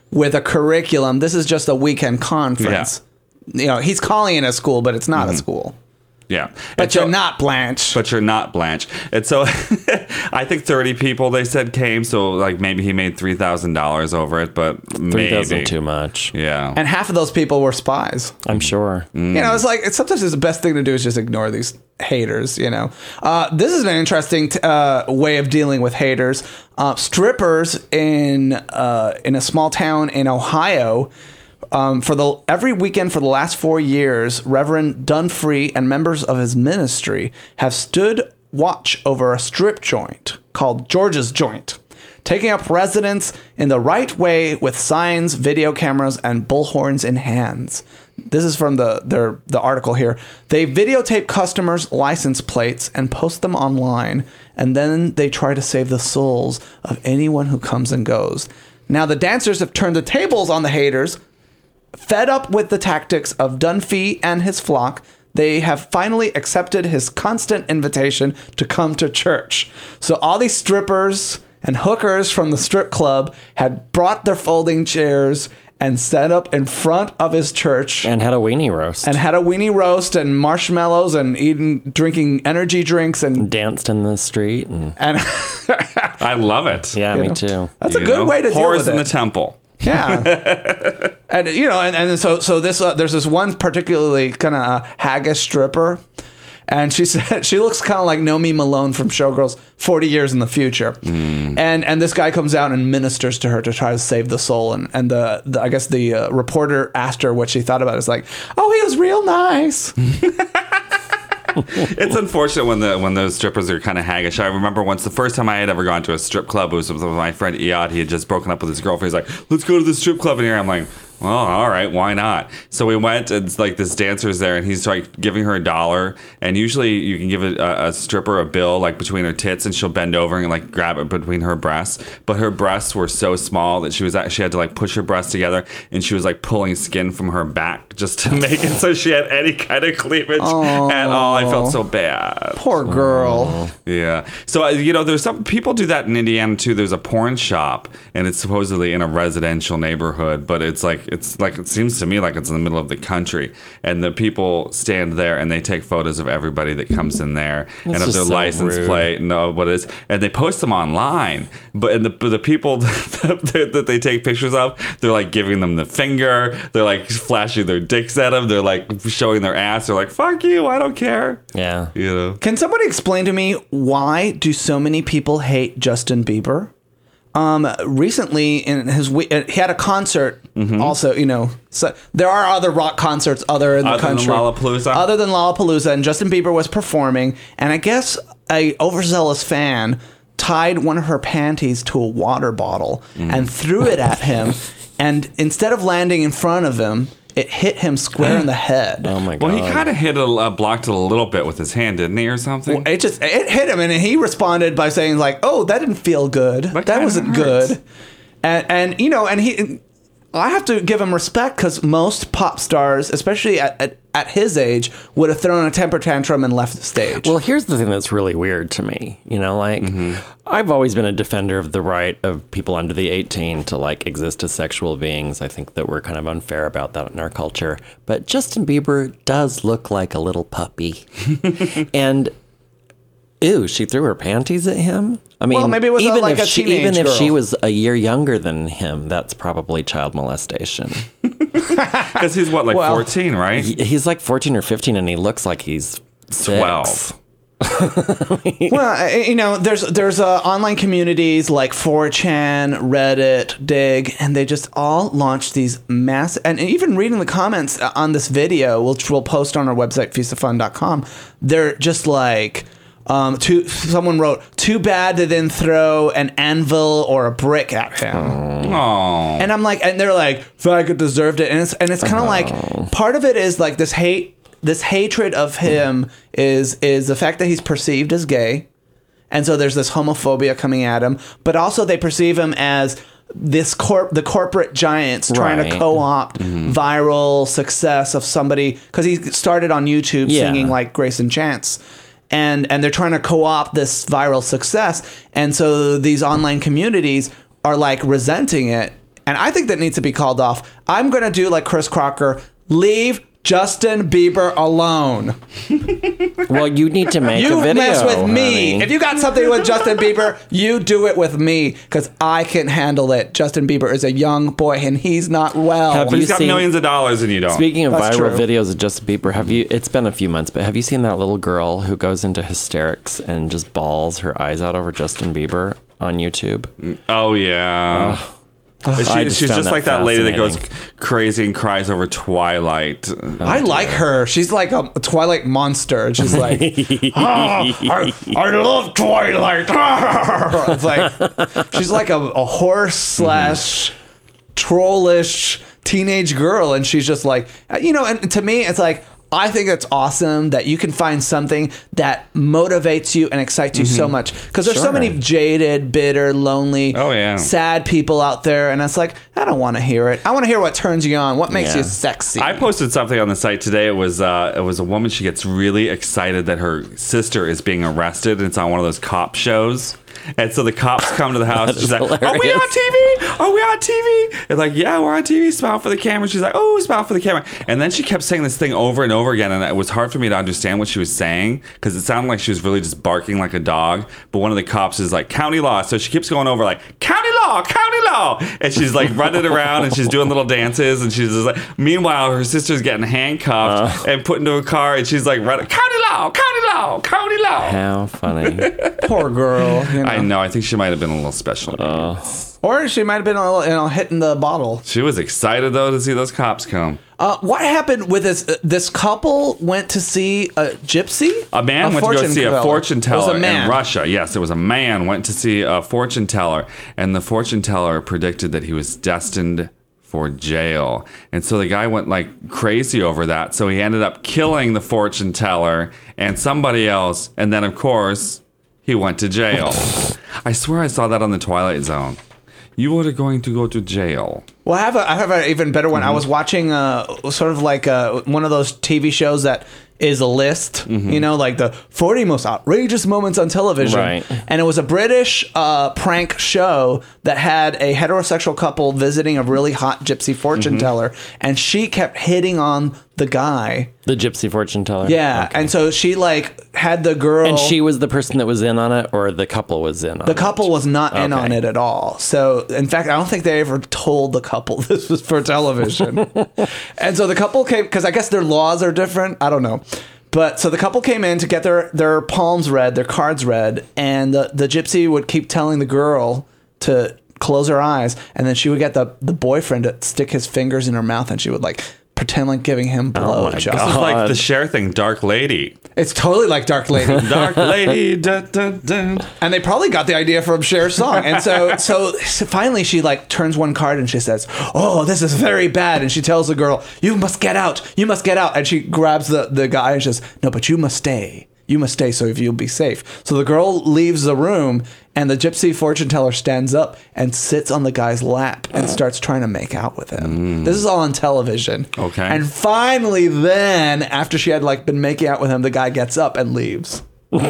with a curriculum. This is just a weekend conference. Yeah. You know, he's calling it a school, but it's not mm-hmm. a school. Yeah. But and you're so, not Blanche. But you're not Blanche. And so I think thirty people, they said, came. So, like, maybe he made three thousand dollars over it, but maybe. three thousand dollars too much. Yeah. And half of those people were spies. I'm sure. Mm. You know, it's like, it's, sometimes it's the best thing to do is just ignore these haters, you know. Uh, this is an interesting t- uh, way of dealing with haters. Uh, strippers in uh, in a small town in Ohio... Um, for the every weekend for the last four years, Reverend Dunfree and members of his ministry have stood watch over a strip joint called George's Joint, taking up residence in the right way with signs, video cameras, and bullhorns in hands. This is from the their the article here. They videotape customers' license plates and post them online, and then they try to save the souls of anyone who comes and goes. Now, the dancers have turned the tables on the haters. Fed up with the tactics of Dunphy and his flock, they have finally accepted his constant invitation to come to church. So all these strippers and hookers from the strip club had brought their folding chairs and set up in front of his church. And had a weenie roast. And had a weenie roast and marshmallows and eating, drinking energy drinks and... danced in the street. And, and I love it. Yeah, me know, too. That's you a good know? way to deal Whores with in it. the temple. Yeah. And, you know, and, and so so this uh, there's this one particularly kind of uh, haggish stripper. And she said she looks kind of like Nomi Malone from Showgirls forty years in the future. Mm. And and this guy comes out and ministers to her to try to save the soul. And, and the, the I guess the uh, reporter asked her what she thought about it. It's like, oh, he was real nice. It's unfortunate when the when those strippers are kind of haggish. I remember once the first time I had ever gone to a strip club, it was with my friend Iyad. He had just broken up with his girlfriend. He's like, let's go to the strip club in here. I'm like, well, all right, why not? So we went, and it's like this dancer's there, and he's like giving her a dollar. And usually you can give a, a stripper a bill like between her tits, and she'll bend over and like grab it between her breasts. But her breasts were so small that she was she had to like push her breasts together, and she was like pulling skin from her back just to make it so she had any kind of cleavage oh, at all. I felt so bad. Poor girl. Yeah. So, uh, you know, there's some people do that in Indiana too. There's a porn shop, and it's supposedly in a residential neighborhood, but it's like, it's like, it seems to me like it's in the middle of the country. And the people stand there and they take photos of everybody that comes in there That's and of their so license rude. plate and uh, what it is. And they post them online. But and the, the people that, that they take pictures of, they're like giving them the finger. They're like flashing their dicks at them. They're like showing their ass. They're like, fuck you, I don't care. Yeah. You know? Can somebody explain to me why do so many people hate Justin Bieber? Um, recently in his we- he had a concert. Mm-hmm. Also, you know, so there are other rock concerts other in the Other country, than Lollapalooza? other than Lollapalooza, and Justin Bieber was performing. And I guess a overzealous fan tied one of her panties to a water bottle mm. and threw it at him. And instead of landing in front of him, it hit him square in the head. Oh my god! Well, he kind of hit it, uh, blocked it a little bit with his hand, didn't he, or something? It just it hit him, and he responded by saying like, "Oh, that didn't feel good. That That kinda wasn't hurts." good." And and you know, and he, I have to give him respect because most pop stars, especially at, at at his age, would have thrown a temper tantrum and left the stage. Well, here's the thing that's really weird to me. You know, like, mm-hmm. I've always been a defender of the right of people under the eighteen to, like, exist as sexual beings. I think that we're kind of unfair about that in our culture. But Justin Bieber does look like a little puppy. And, ew, she threw her panties at him? I mean, Well, maybe it was a- even like if a she, teenage even if she girl. was a year younger than him, that's probably child molestation. Because he's what, like Well, fourteen, right? He- He's like fourteen or fifteen, and he looks like he's six. twelve. Well, you know, there's there's uh, online communities like four chan, Reddit, Dig, and they just all launch these mass. And even reading the comments on this video, which we'll post on our website, feast of fun dot com, they're just like, um, too, someone wrote, "Too bad they didn't throw an anvil or a brick at him." Oh. And I'm like, and they're like, "Faggot deserved it," and it's and it's kind of like part of it is like this hate. This hatred of him is is the fact that he's perceived as gay, and so there's this homophobia coming at him. But also they perceive him as this corp the corporate giants trying Right. to co-opt Mm-hmm. viral success of somebody because he started on YouTube Yeah. singing like Grace and Chance. And and they're trying to co-opt this viral success, and so these online communities are like resenting it. and I think that needs to be called off. I'm going to do like Chris Crocker, leave Justin Bieber alone. Well, you need to make You a video. mess with me. honey. If you got something with Justin Bieber, you do it with me because I can handle it. Justin Bieber is a young boy and he's not well. Have But you he's got seen- millions of dollars and you don't. Speaking of That's viral true. videos of Justin Bieber, have you? It's been a few months, but have you seen that little girl who goes into hysterics and just bawls her eyes out over Justin Bieber on YouTube? Oh, yeah. She- I just she's found just that like that lady that goes fascinating. crazy and cries over Twilight. I like her. She's like a Twilight monster. She's like, "Ah, I, I love Twilight. It's like she's like a, a horse slash trollish teenage girl, and she's just like, you know. And to me, it's like, I think it's awesome that you can find something that motivates you and excites you so much, because there's so Sure. many jaded, bitter, lonely, Oh, yeah. sad people out there, and it's like, I don't want to hear it. I want to hear what turns you on, what makes Yeah. you sexy. I posted something on the site today. It was uh, it was a woman. She gets really excited that her sister is being arrested. And it's on one of those cop shows. And so the cops come to the house. And she's like, "Are we hilarious. on T V? Are we on T V?" And like, "Yeah, we're on T V. Smile for the camera." She's like, "Oh, smile for the camera." And then she kept saying this thing over and over again, and it was hard for me to understand what she was saying because it sounded like she was really just barking like a dog. But one of the cops is like, "County law." So she keeps going over like, "County law, county law," and she's like running around and she's doing little dances, and she's just like. Meanwhile, her sister's getting handcuffed and put into a car, and she's like, running, "County law, county law, county law." How funny. Poor girl. You know? I know. I think she might have been a little special. Or she might have been a little, you know, hitting the bottle. She was excited though to see those cops come. Uh, what happened with this? Uh, this couple went to see a gypsy. A man went to go fortune see a teller. fortune It was teller a man. in Russia. Yes, it was a man went to see a fortune teller, and the fortune teller predicted that he was destined for jail. And so the guy went like crazy over that. So he ended up killing the fortune teller and somebody else, and then of course he went to jail. I swear I saw that on the Twilight Zone. You are going to go to jail. Well, I have a, I have an even better one. I was watching uh, sort of like uh, one of those T V shows that is a list, you know, like the forty most outrageous moments on television. Right. And it was a British uh, prank show that had a heterosexual couple visiting a really hot gypsy fortune teller, and she kept hitting on the guy. The gypsy fortune teller. Yeah, Okay. and so she like had the girl. And she was the person that was in on it, or the couple was in on it? The couple was not in Okay. on it at all. So, in fact, I don't think they ever told the couple this was for television. And so the couple came, because I guess their laws are different. I don't know. But so the couple came in to get their, their palms read, their cards read, and the, the gypsy would keep telling the girl to close her eyes, and then she would get the, the boyfriend to stick his fingers in her mouth, and she would like pretend like giving him blowjobs. This is like the Cher thing, Dark Lady. It's totally like Dark Lady. Dark Lady. Da, da, da. And they probably got the idea from Cher's song. And so, so, so finally she like turns one card and she says, "Oh, this is very bad." And she tells the girl, "You must get out. You must get out." And she grabs the, the guy and she says, "No, but you must stay. You must stay so you'll be safe." So the girl leaves the room and the gypsy fortune teller stands up and sits on the guy's lap and starts trying to make out with him. This is all on television. Okay. And finally then, after she had like been making out with him, the guy gets up and leaves.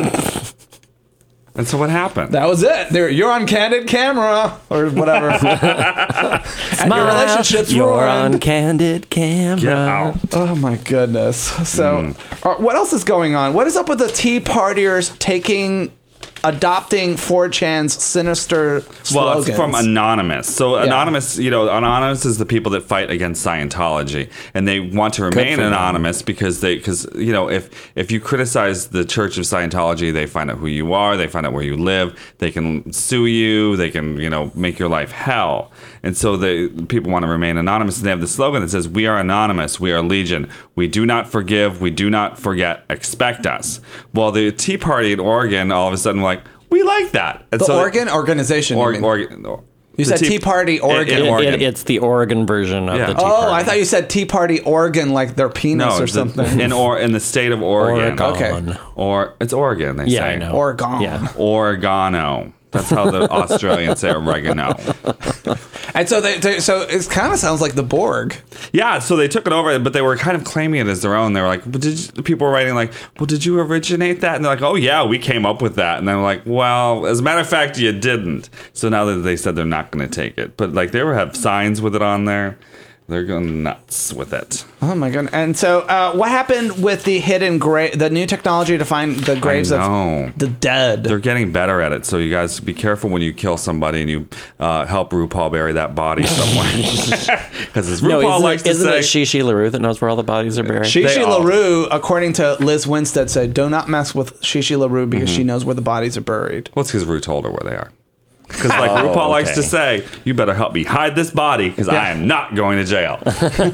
And so what happened? That was it. There, you're on candid camera or whatever. And your relationship's You're ruined. on candid camera. Get out. Oh my goodness. So, uh, what else is going on? What is up with the Tea Partiers taking, adopting four chan's sinister slogans? Well, it's from Anonymous. So Anonymous, you know, Anonymous is the people that fight against Scientology, and they want to remain for them. anonymous because they, because you know, if if you criticize the Church of Scientology, they find out who you are, they find out where you live, they can sue you, they can, you know, make your life hell. And so the people want to remain anonymous, and they have the slogan that says, "We are anonymous, we are legion, we do not forgive, we do not forget, expect us." Well, the Tea Party in Oregon all of a sudden were like, we like that. And the so Oregon organization. you Or, mean. Oregon. or- You the said Tea Party Oregon. In, in It- Oregon. it- it's the Oregon version of Yeah. the Tea Oh, Party. I thought you said Tea Party Oregon, like their penis no, or the- something. in or in the state of Oregon. Oregon. Okay. Or it's Oregon. They Yeah, say. I know. Oregon. Yeah. Oregano. That's how the Australians say oregano. And so they, they so it kind of sounds like the Borg. Yeah, so they took it over, but they were kind of claiming it as their own. They were like, but did you, people were writing like, well, did you originate that? And they're like, oh yeah, we came up with that. And they're like, well, as a matter of fact, you didn't. So now that they said they're not going to take it, but like they were have signs with it on there. They're going nuts with it. Oh my god! And so, uh, what happened with the hidden grave, the new technology to find the graves of the dead? They're getting better at it. So you guys be careful when you kill somebody and you uh, help RuPaul bury that body somewhere. Because as RuPaul no, isn't likes it, to isn't say, it Shishi LaRue that knows where all the bodies are buried? Shishi LaRue, according to Liz Winstead, said, "Do not mess with Shishi LaRue because mm-hmm. she knows where the bodies are buried." Well, it's because Ru told her where they are. Because like oh, RuPaul okay. likes to say, you better help me hide this body because yeah. I am not going to jail. Can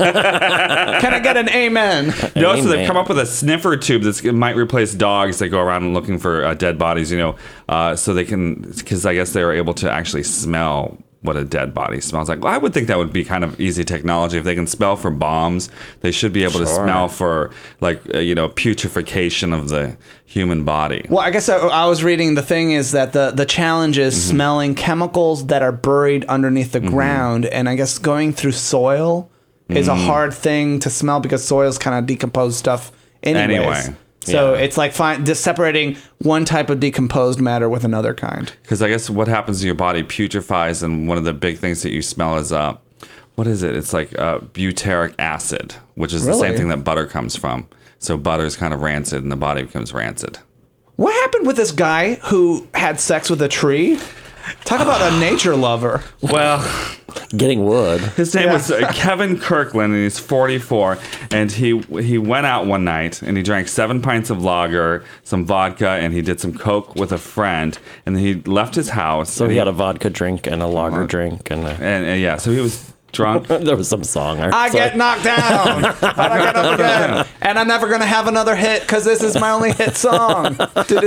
I get an amen? You know, so they've come up with a sniffer tube that might replace dogs that go around looking for uh, dead bodies, you know, uh, so they can, because I guess they are able to actually smell what a dead body smells like. Well, I would think that would be kind of easy technology. If they can smell for bombs, they should be able sure. to smell for, like, uh, you know, putrefaction of the human body. Well, I guess I, I was reading the thing is that the, the challenge is mm-hmm. smelling chemicals that are buried underneath the mm-hmm. ground. And I guess going through soil mm-hmm. is a hard thing to smell because soil's kind of decomposed stuff anyways. Anyway. So yeah. it's like fine, just separating one type of decomposed matter with another kind. Because I guess what happens to your body putrefies, and one of the big things that you smell is, uh, what is it? It's like uh, butyric acid, which is really? the same thing that butter comes from. So butter is kind of rancid, and the body becomes rancid. What happened with this guy who had sex with a tree? Talk about a nature lover. Well, getting wood. His name yeah. was uh, Kevin Kirkland, and he's forty-four. And he he went out one night, and he drank seven pints of lager, some vodka, and he did some coke with a friend. And then he left his house. So he, he had a vodka drink and a lager uh, drink, and, a- and and yeah, so he was drunk. There was some song. I, I get knocked down, but I get up again, and I'm never gonna have another hit because this is my only hit song.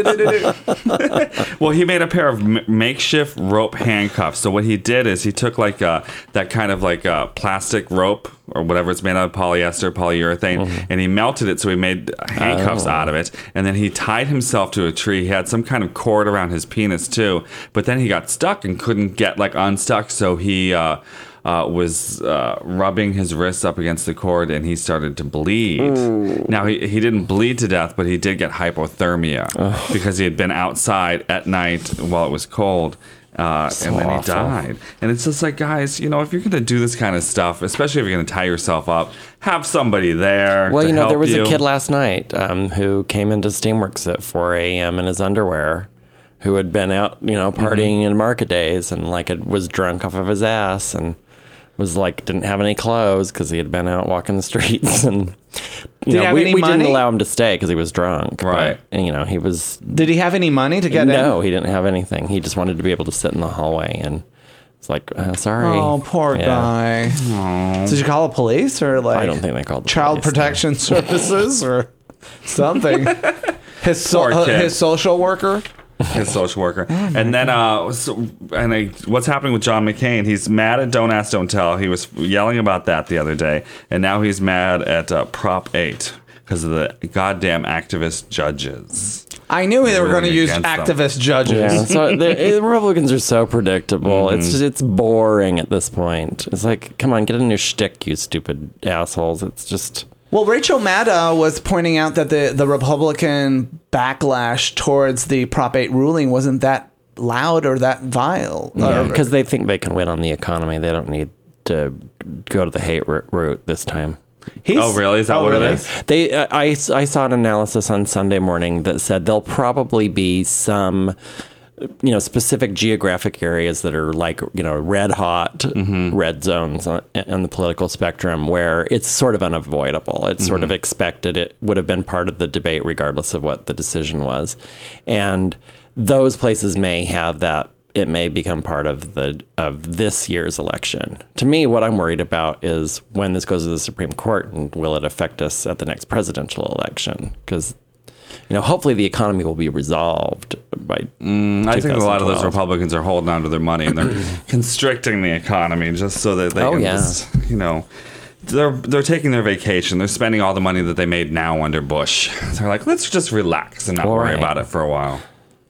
Well, he made a pair of m- makeshift rope handcuffs. So what he did is he took like uh, that kind of like uh, plastic rope or whatever it's made out of, polyester, polyurethane, mm-hmm. and he melted it. So he made handcuffs oh. out of it, and then he tied himself to a tree. He had some kind of cord around his penis too, but then he got stuck and couldn't get like unstuck. So he. Uh, Uh, was uh, rubbing his wrists up against the cord, and he started to bleed. Ooh. Now, he, he didn't bleed to death, but he did get hypothermia Ugh. because he had been outside at night while it was cold, uh, so and then awful. he died. And it's just like, guys, you know, if you're going to do this kind of stuff, especially if you're going to tie yourself up, have somebody there Well, to you know, help there was you. a kid last night um, who came into Steamworks at four a.m. in his underwear, who had been out, you know, partying mm-hmm. in market days, and like it was drunk off of his ass, and was like didn't have any clothes because he had been out walking the streets, and you did know, he have we, any we money? didn't allow him to stay because he was drunk. Right. But, and, you know, he was. Did he have any money to get no, in? No, he didn't have anything. He just wanted to be able to sit in the hallway, and it's like, uh, sorry. Oh, poor yeah. guy. Aww. Did you call the police or like? I don't think they called the Child police, Protection no. Services or something. His so, uh, his social worker. His social worker. And then, uh, so, and I, what's happening with John McCain? He's mad at Don't Ask, Don't Tell. He was yelling about that the other day. And now he's mad at uh, Prop eight because of the goddamn activist judges. I knew they were going to use activist them. judges. Yeah, so the, the Republicans are so predictable. Mm-hmm. It's just, it's boring at this point. It's like, come on, get a new shtick, you stupid assholes. It's just... Well, Rachel Maddow was pointing out that the, the Republican backlash towards the Prop eight ruling wasn't that loud or that vile. Yeah, because they think they can win on the economy. They don't need to go to the hate route this time. He's, oh, really? Is that oh, what really? it is? They, uh, I, I saw an analysis on Sunday morning that said there'll probably be some... you know, specific geographic areas that are like, you know, red hot, mm-hmm. red zones on, on the political spectrum where it's sort of unavoidable. It's mm-hmm. sort of expected. It would have been part of the debate regardless of what the decision was. And those places may have that. It may become part of the of this year's election. To me, what I'm worried about is when this goes to the Supreme Court, and will it affect us at the next presidential election? Because you know, hopefully the economy will be resolved by. Mm, I think a lot of those Republicans are holding on to their money and they're constricting the economy just so that they oh, can, yeah. just, you know, they're they're taking their vacation. They're spending all the money that they made now under Bush. They're like, let's just relax and not all worry right. about it for a while.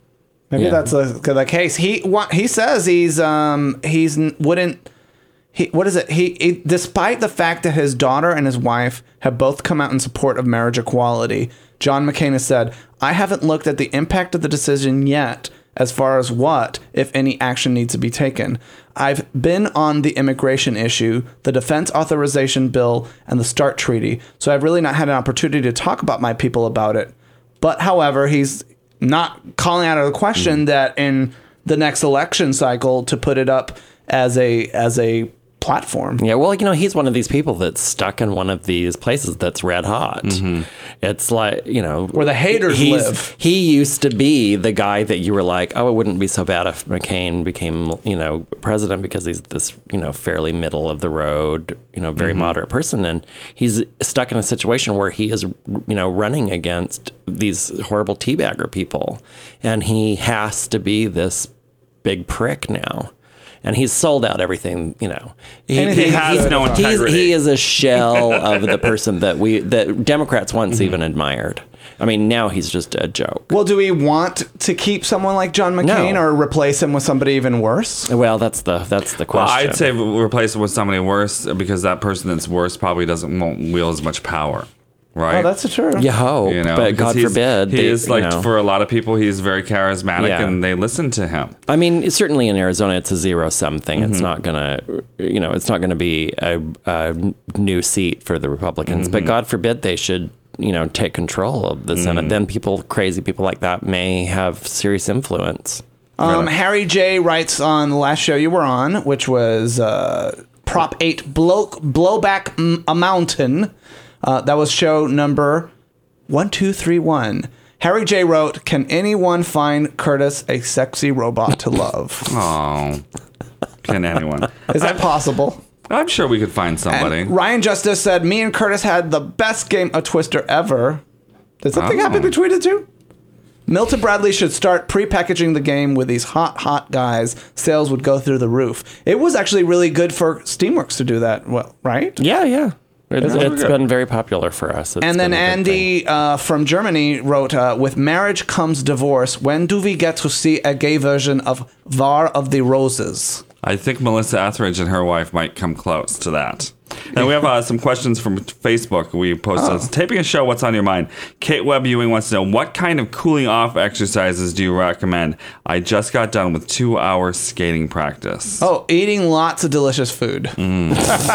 Maybe Yeah. that's the, the case. He wa- he says he's um he's n- wouldn't he what is it? He, he despite the fact that his daughter and his wife have both come out in support of marriage equality, John McCain has said, "I haven't looked at the impact of the decision yet as far as what, if any, action needs to be taken. I've been on the immigration issue, the defense authorization bill, and the START treaty, so I've really not had an opportunity to talk about my people about it. But however, he's not calling out of the question mm. that in the next election cycle to put it up as a as a platform." Yeah, well, you know, he's one of these people that's stuck in one of these places that's red hot. Mm-hmm. It's like, you know, where the haters live. He used to be the guy that you were like, oh, it wouldn't be so bad if McCain became, you know, president because he's this, you know, fairly middle of the road, you know, very mm-hmm. moderate person. And he's stuck in a situation where he is, you know, running against these horrible teabagger people. And he has to be this big prick now. And he's sold out everything, you know. He, he has no integrity. He is a shell of the person that we, that Democrats once mm-hmm. even admired. I mean, now he's just a joke. Well, do we want to keep someone like John McCain no. or replace him with somebody even worse? Well, that's the that's the question. Well, I'd say replace him with somebody worse because that person that's worse probably doesn't won't wield as much power. Right. Oh, that's true. You hope, you know, but God forbid. He they, is like, you know. for a lot of people, he's very charismatic Yeah. and they listen to him. I mean, certainly in Arizona, it's a zero sum thing. Mm-hmm. It's not gonna, you know, it's not gonna be a, a new seat for the Republicans. Mm-hmm. But God forbid they should, you know, take control of the Senate. Mm. Then people, crazy people like that, may have serious influence. Um, really. Harry J writes on the last show you were on, which was uh, Prop eight blow, Blowback M- a Mountain. Uh, that was show number one two three one. Harry J wrote, "Can anyone find Curtis a sexy robot to love?" Oh, can anyone? Is that possible? I'm sure we could find somebody. And Ryan Justice said, "Me and Curtis had the best game of Twister ever." Did something Oh. happen between the two? Milton Bradley should start pre-packaging the game with these hot, hot guys. Sales would go through the roof. It was actually really good for Steamworks to do that. Well, right? Yeah, yeah. It's, Yeah. it's been very popular for us. It's And then been a good Andy uh, from Germany wrote, uh, "With marriage comes divorce. When do we get to see a gay version of War of the Roses?" I think Melissa Etheridge and her wife might come close to that. And we have uh, some questions from Facebook. We posted, oh. taping a show, what's on your mind? Kate Webb Ewing wants to know, what kind of cooling off exercises do you recommend? I just got done with two hours skating practice. Oh, eating lots of delicious food. Mm.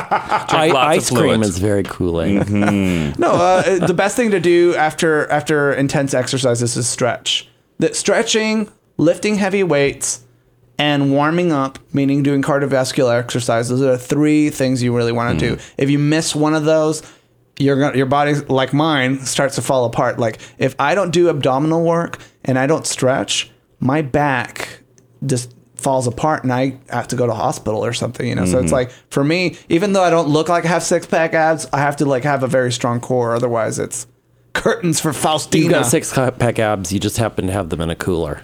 I, ice cream is very cooling. Mm-hmm. No, uh, the best thing to do after after intense exercises is stretch. The stretching, lifting heavy weights, and warming up, meaning doing cardiovascular exercises, are three things you really want to mm. do. If you miss one of those, you're gonna, your body, like mine, starts to fall apart. Like if I don't do abdominal work and I don't stretch, my back just falls apart and I have to go to hospital or something, you know? Mm-hmm. So it's like, for me, even though I don't look like I have six pack abs, I have to like have a very strong core. Otherwise it's curtains for Faustina. You've got six pack abs. You just happen to have them in a cooler.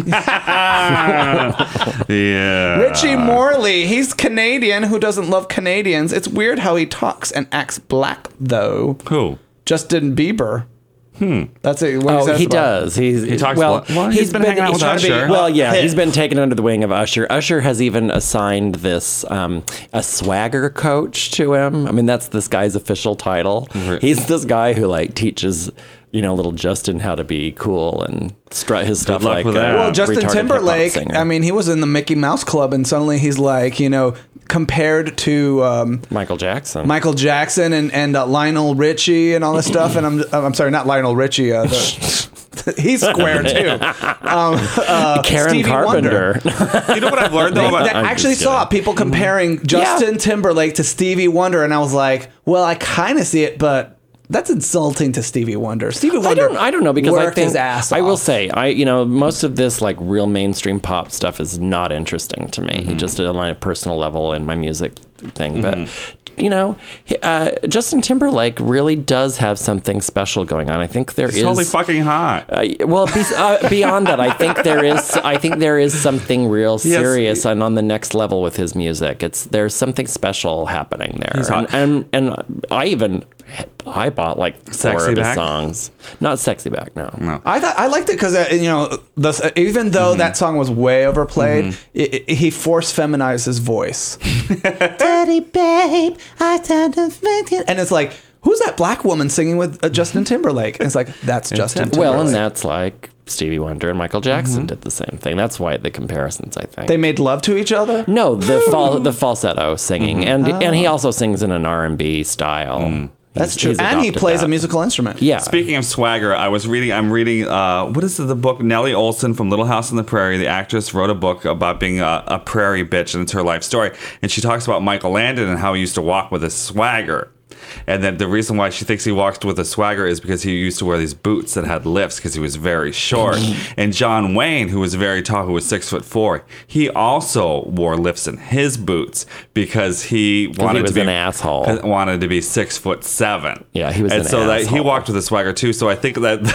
Yeah. Richie Morley, he's Canadian. Who doesn't love Canadians? It's weird how he talks and acts black, though. Who? Justin Bieber. Hmm. That's it. What Oh, he, he about. does. He's, He talks well. well, he's been hanging out with trying to be- Usher. well, yeah, Hit. he's been taken under the wing of Usher. Usher has even assigned this um, a swagger coach to him. I mean, that's this guy's official title. Right. He's this guy who like teaches, you know, little Justin how to be cool and strut his stuff luck like with that. a Well, Justin retarded hip-hop Timberlake, singer. I mean, he was in the Mickey Mouse Club, and suddenly he's like, you know, compared to um, Michael Jackson. Michael Jackson and, and uh, Lionel Richie and all this stuff. And I'm I'm sorry, not Lionel Richie. Uh, the, he's square too. Um, uh, Karen Stevie Carpenter. You know what I've learned though? I About, actually just saw kidding. people comparing Justin Timberlake to Stevie Wonder, and I was like, well, I kind of see it, but that's insulting to Stevie Wonder. Stevie Wonder, I don't. I don't know because I worked think his ass I off. will say I. You know, most of this like real mainstream pop stuff is not interesting to me. Mm-hmm. Just on a personal level in my music thing, but. You know, uh, Justin Timberlake really does have something special going on. I think there He's is totally fucking hot. Uh, well, be, uh, beyond that, I think there is. I think there is something real serious and on the next level with his music. It's there's something special happening there, He's hot. and, and and I even I bought like four Sexy of his Back? songs. Not Sexy Back, no. No. I thought I liked it because uh, you know the, even though Mm-hmm. that song was way overplayed, it, it, he force feminized his voice. Daddy, babe, I tend to think it, and it's like, who's that black woman singing with uh, Justin Timberlake? And it's like, that's Justin Timberlake. Well, and that's like Stevie Wonder and Michael Jackson did the same thing. That's why the comparisons, I think. They made love to each other. no, the fal- the falsetto singing, and and he also sings in an R and B style. That's He's- true, he's and he adopted plays that. a musical instrument. Yeah. Speaking of swagger, I was reading, I'm reading, uh, what is the book? Nellie Olson from Little House on the Prairie, the actress, wrote a book about being a, a prairie bitch, and it's her life story. And she talks about Michael Landon and how he used to walk with a swagger. And then the reason why she thinks he walked with a swagger is because he used to wear these boots that had lifts because he was very short. And John Wayne, who was very tall, who was six foot four, he also wore lifts in his boots because he wanted was to be an asshole. wanted to be six foot seven. Yeah, he was and an so that he asshole. walked with a swagger too. So I think that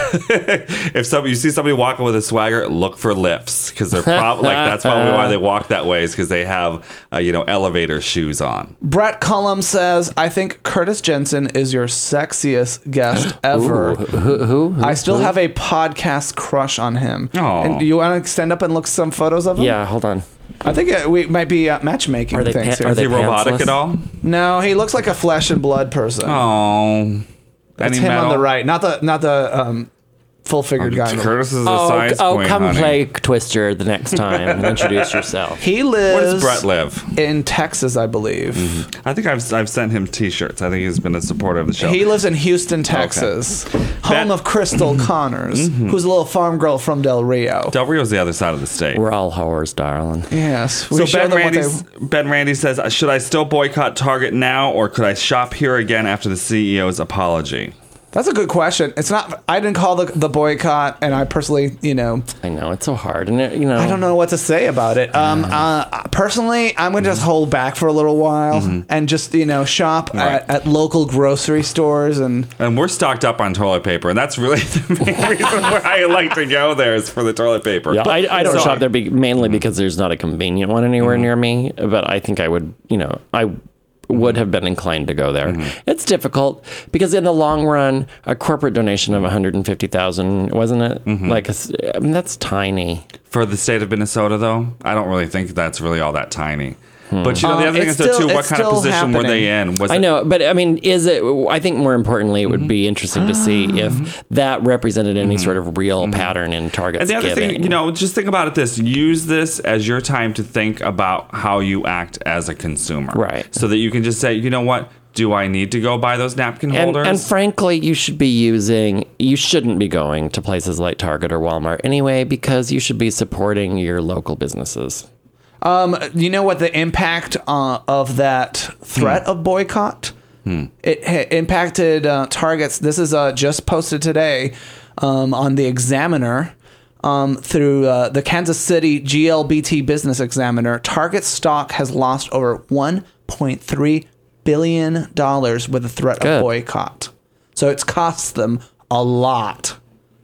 if somebody you see somebody walking with a swagger, look for lifts because they're probably like that's probably why they walk that way is because they have uh, you know elevator shoes on. Brett Cullum says, I think Curtis Jensen is your sexiest guest ever. Ooh, who, who, who? I still have a podcast crush on him. Aw. And you want to stand up and look some photos of him? Yeah, hold on. I think uh, we might be uh, matchmaking Are they things pa- here. are Is he they robotic pantsless? at all? No, he looks like a flesh and blood person. Oh, That's any him on metal? the right, not the not the um, full figured guy. Curtis is a Oh, size oh queen, come honey. play Twister the next time and introduce yourself. He Where lives does Brett live? in Texas, I believe. I think I've I've sent him T-shirts. I think he's been a supporter of the show. He lives in Houston, Texas, home That- of Crystal Connors, who's a little farm girl from Del Rio. Del Rio's the other side of the state. We're all whores, darling. Yes, we So show Ben them what they- Randy's, Ben Randy says, should I still boycott Target now, or could I shop here again after the C E O's apology? That's a good question. It's not. I didn't call the the boycott, and I personally, you know, I know it's so hard, and it, you know, I don't know what to say about it. Um, uh, personally, I'm gonna just hold back for a little while and just you know shop Right. at, at local grocery stores and. And we're stocked up on toilet paper, and that's really the main reason why I like to go there is for the toilet paper. Yeah, I, I don't So- shop there be, mainly because there's not a convenient one anywhere near me. But I think I would, you know, I would have been inclined to go there. It's difficult because in the long run, a corporate donation of one hundred fifty thousand, wasn't it? Like, a s- I mean, that's tiny. For the state of Minnesota, though, I don't really think that's really all that tiny. But you know, the Um, other thing it's is though still- too, what it's kind of still position were they happening. in? Was I it- know, but I mean, is it? I think more importantly, it would be interesting to see if that represented any sort of real pattern in Target's And the other giving. thing, you know, just think about it this. Use this as your time to think about how you act as a consumer. Right. So that you can just say, you know what? Do I need to go buy those napkin And, holders? and frankly, you should be using, you shouldn't be going to places like Target or Walmart anyway, because you should be supporting your local businesses. Um, you know what the impact uh, of that threat of boycott? It ha- impacted uh, Target's. This is uh, just posted today um, on the Examiner. Um, through uh, the Kansas City G L B T Business Examiner, Target stock has lost over one point three billion dollars with the threat Good. of boycott. So it's cost them a lot.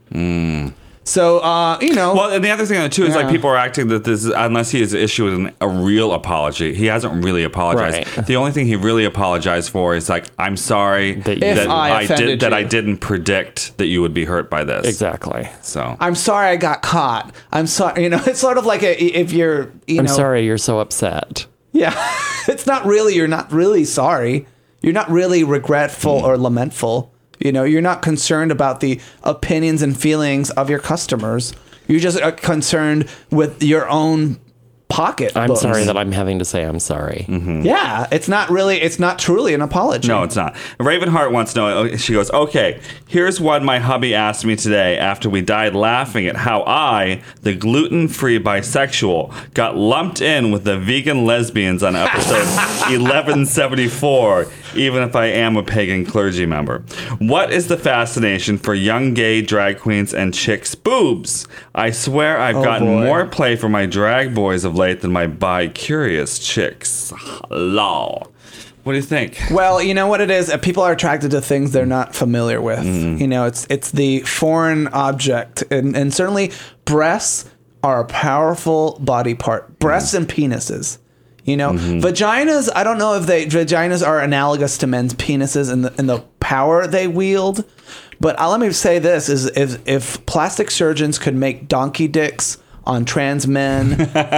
So, uh, you know. Well, and the other thing too is like Yeah. people are acting that this is, unless he has issued an, a real apology, he hasn't really apologized. Right. The only thing he really apologized for is like, I'm sorry That that, you- If I I, offended did that you. I didn't predict that you would be hurt by this. Exactly. So I'm sorry I got caught. I'm sorry. You know, it's sort of like a, if you're, you I'm know. sorry you're so upset. Yeah. It's not really, you're not really sorry. You're not really regretful or lamentful. You know, you're not concerned about the opinions and feelings of your customers. You're just uh, concerned with your own pocket. I'm books. sorry that I'm having to say I'm sorry. Yeah. It's not really, it's not truly an apology. no, it's not. Ravenheart wants to know. She goes, okay, here's what my hubby asked me today after we died laughing at how I, the gluten-free bisexual, got lumped in with the vegan lesbians on episode eleven seventy-four, even if I am a pagan clergy member. What is the fascination for young gay drag queens and chicks' boobs? I swear I've gotten boy. more play for my drag boys of late than my bi-curious chicks. Lol. What do you think? Well, you know what it is? Uh, People are attracted to things they're not familiar with. Mm-hmm. You know, it's it's the foreign object, and and certainly breasts are a powerful body part. Breasts and penises. You know, Mm-hmm. vaginas. I don't know if they vaginas are analogous to men's penises in the in the power they wield. But uh, let me say this: is if, if plastic surgeons could make donkey dicks on trans men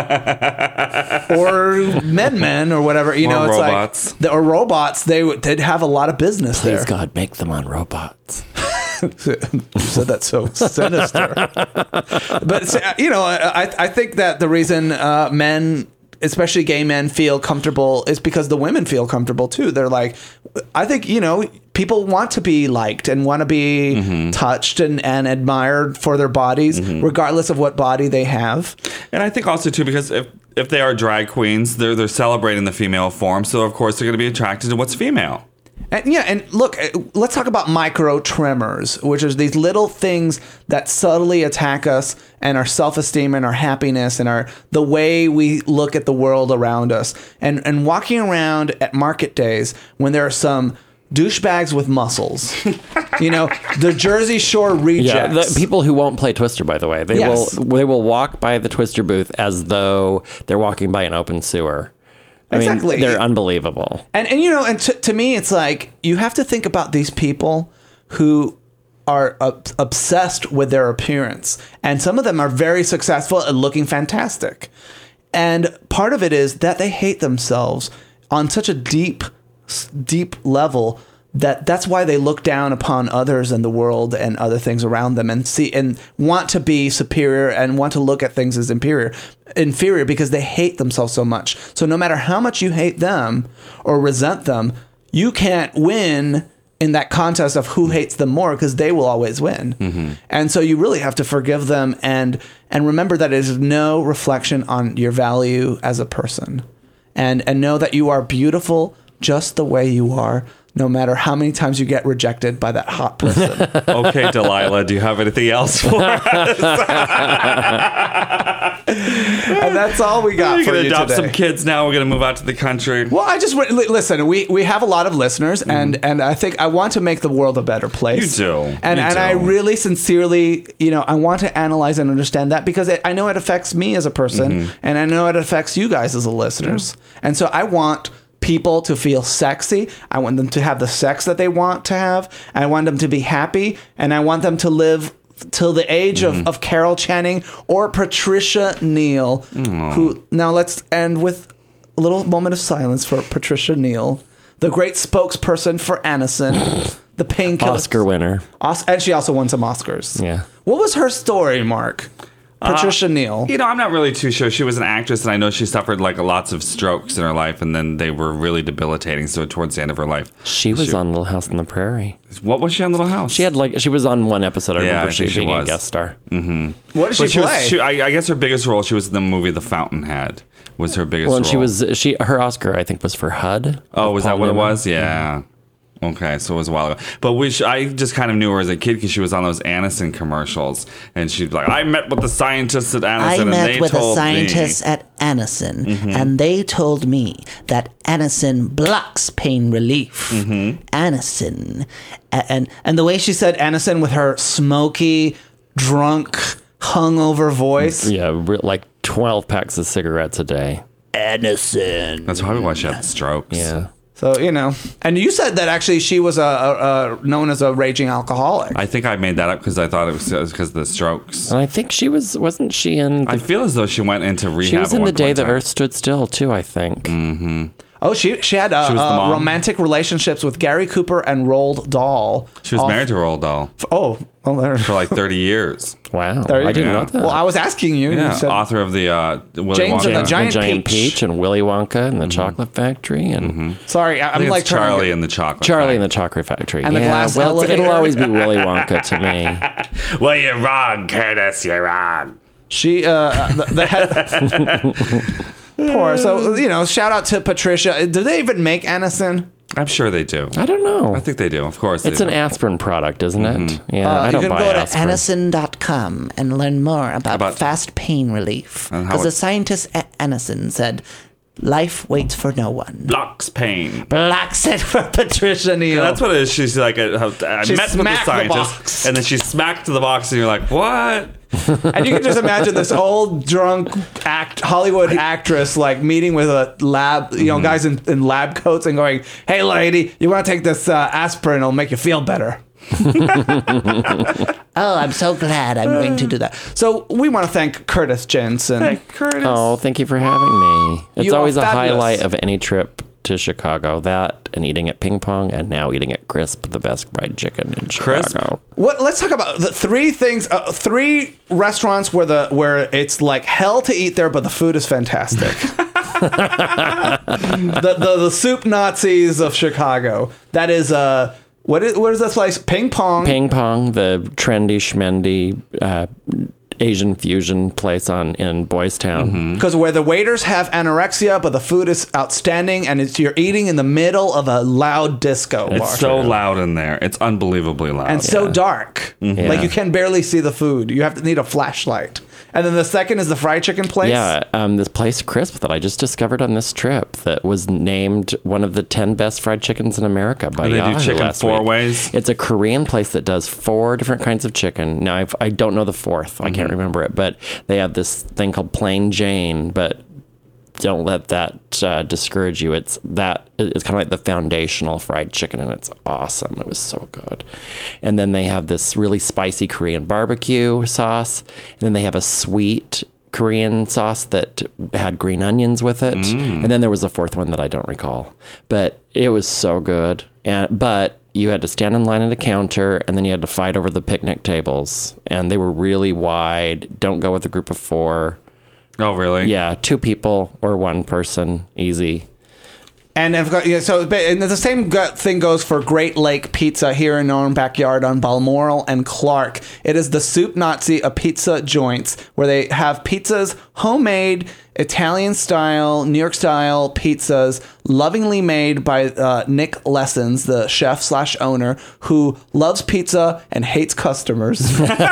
or men men or whatever, you Or know, it's robots. like the, or robots, they would they'd have a lot of business Please there. God, make them on robots. You said that so sinister. But you know, I I think that the reason uh, men, especially gay men, feel comfortable is because the women feel comfortable too. They're like, I think, you know, people want to be liked and want to be mm-hmm. touched and, and admired for their bodies, mm-hmm. regardless of what body they have. And I think also too, because if if they are drag queens, they're they're celebrating the female form, so of course they're going to be attracted to what's female. And yeah, and look, let's talk about micro tremors, which is these little things that subtly attack us and our self-esteem and our happiness and our the way we look at the world around us. And and walking around at market days when there are some douchebags with muscles, you know, the Jersey Shore rejects. Yeah, the people who won't play Twister, by the way, they Yes. will they will walk by the Twister booth as though they're walking by an open sewer. I Exactly. mean, they're unbelievable. And, and you know, and to, to me, it's like you have to think about these people who are ob- obsessed with their appearance. And some of them are very successful at looking fantastic. And part of it is that they hate themselves on such a deep, deep level that that's why they look down upon others in the world and other things around them and see and want to be superior and want to look at things as inferior inferior because they hate themselves so much. So no matter how much you hate them or resent them, you can't win in that contest of who hates them more because they will always win. Mm-hmm. And so you really have to forgive them and and remember that it is no reflection on your value as a person. And and know that you are beautiful just the way you are, no matter how many times you get rejected by that hot person. Okay, Delilah, do you have anything else for us? And that's all we got We're for going to you adopt today. some kids now. We're going to move out to the country. Well, I just li- listen. We we have a lot of listeners, mm-hmm. and and I think I want to make the world a better place. You do, and you and do. I really sincerely, you know, I want to analyze and understand that because it, I know it affects me as a person, mm-hmm. and I know it affects you guys as the listeners, mm-hmm. and so I want people to feel sexy. I want them to have the sex that they want to have. I want them to be happy, and I want them to live till the age mm. of, of Carol Channing or Patricia Neal. Mm. Who now let's end with a little moment of silence for Patricia Neal, the great spokesperson for Anison, the painkiller Oscar winner. Os- and she also won some Oscars. Yeah. What was her story, Mark? Patricia uh, Neal. You know, I'm not really too sure. She was an actress, and I know she suffered like lots of strokes in her life, and then they were really debilitating. So towards the end of her life, she was she, on Little House on the Prairie. What was she on Little House? She had like she was on one episode. I Yeah, remember I she think she being was. a guest star. Mm-hmm. What did she But she play? Was, she, I, I guess her biggest role, she was in the movie The Fountainhead. Was her biggest Well, and role. she was she her Oscar I think was for H U D. Oh, was that Paul what Newman. it was? Yeah. Mm-hmm. Okay, so it was a while ago. But we sh- I just kind of knew her as a kid because she was on those Anison commercials. And she'd be like, I met with the scientists at Anison I and met they with the told scientists me. at Anison, and they told me that Anison blocks pain relief. Anison. A- And And the way she said Anison with her smoky, drunk, hungover voice. Yeah, re- like twelve packs of cigarettes a day. Anison. That's probably why she had strokes. Yeah. So, you know. And you said that actually she was a, a, a known as a raging alcoholic. I think I made that up because I thought it was because of the strokes. And I think she was wasn't she in the, I feel as though she went into rehab. she was at in one The Day point the in time. Earth Stood Still too, I think. Oh, she she had uh, She was the uh, mom? romantic relationships with Gary Cooper and Roald Dahl. She was All- married to Roald Dahl Oh, well, there. for like thirty years. Wow. There you I didn't go. know that. Well, I was asking you. Yeah, you said, author of the uh, Willy James and Wonka. the Giant the Giant Peach. Peach. and Willy Wonka and the Chocolate Factory and sorry, I, I I'm think like it's trying to Charlie get- and the Chocolate. Charlie and the Factory. Chocolate Factory. And the yeah, glass well, it's- elevator. it'll always be Willy Wonka to me. Well, you're wrong, Curtis. You're wrong. She uh the, the head. Poor. So you know, shout out to Patricia. Do they even make Anison? I'm sure they do. I don't know. I think they do. Of course, It's they an do. aspirin product, isn't it? Yeah, Uh, I you don't can buy go to aspirin. Anison dot com and learn more about, About- fast pain relief. And how Because the it- scientists at Anison said Life waits for no one. Blocks pain. Blocks it for Patricia Neal. That's what it is. She's like, a, I She met with the smacked the scientist, box. and then she smacked the box, and you're like, what? And you can just imagine this old drunk act Hollywood actress like meeting with a lab, you know, Mm-hmm. guys in, in lab coats and going, "Hey, lady, you want to take this uh, aspirin? It'll make you feel better." Oh, I'm so glad I'm going to do that. So we want to thank Curtis Jensen. Hey, Curtis. Oh, thank you for having me. It's You are always a fabulous. highlight of any trip to Chicago. That and eating at Ping Pong, and now eating at Crisp, the best fried chicken in Crisp? Chicago. What? Let's talk about the three things, uh, three restaurants where the where it's like hell to eat there, but the food is fantastic. the, the the soup Nazis of Chicago. That is uh what is what is this place? Ping Pong. Ping Pong, the trendy, schmendy uh, Asian fusion place on in Boys Town. Because where the waiters have anorexia, but the food is outstanding, and it's you're eating in the middle of a loud disco bar. It's so loud in there. It's unbelievably loud. and so dark. Like Yeah. you can barely see the food. You have to need a flashlight. And then the second is the fried chicken place. Yeah, um, this place Crisp that I just discovered on this trip that was named one of the ten best fried chickens in America by And they do Yahoo chicken last four week. ways? It's a Korean place that does four different kinds of chicken. Now I've, I don't know the fourth. I Mm-hmm. can't remember it, but they have this thing called Plain Jane. But don't let that uh, discourage you. It's that it's kind of like the foundational fried chicken, and it's awesome. It was so good. And then they have this really spicy Korean barbecue sauce, and then they have a sweet Korean sauce that had green onions with it. Mm. And then there was a fourth one that I don't recall, but it was so good. And but you had to stand in line at a counter, and then you had to fight over the picnic tables, and they were really wide. Don't go with a group of four. Oh, really? Yeah, two people or one person, easy. And I've got yeah, so but- and the same go- thing goes for Great Lake Pizza here in our own backyard on Balmoral and Clark. It is the Soup Nazi of pizza joints where they have pizzas, homemade Italian style, New York style pizzas, lovingly made by uh, Nick Lessons, the chef slash owner, who loves pizza and hates customers.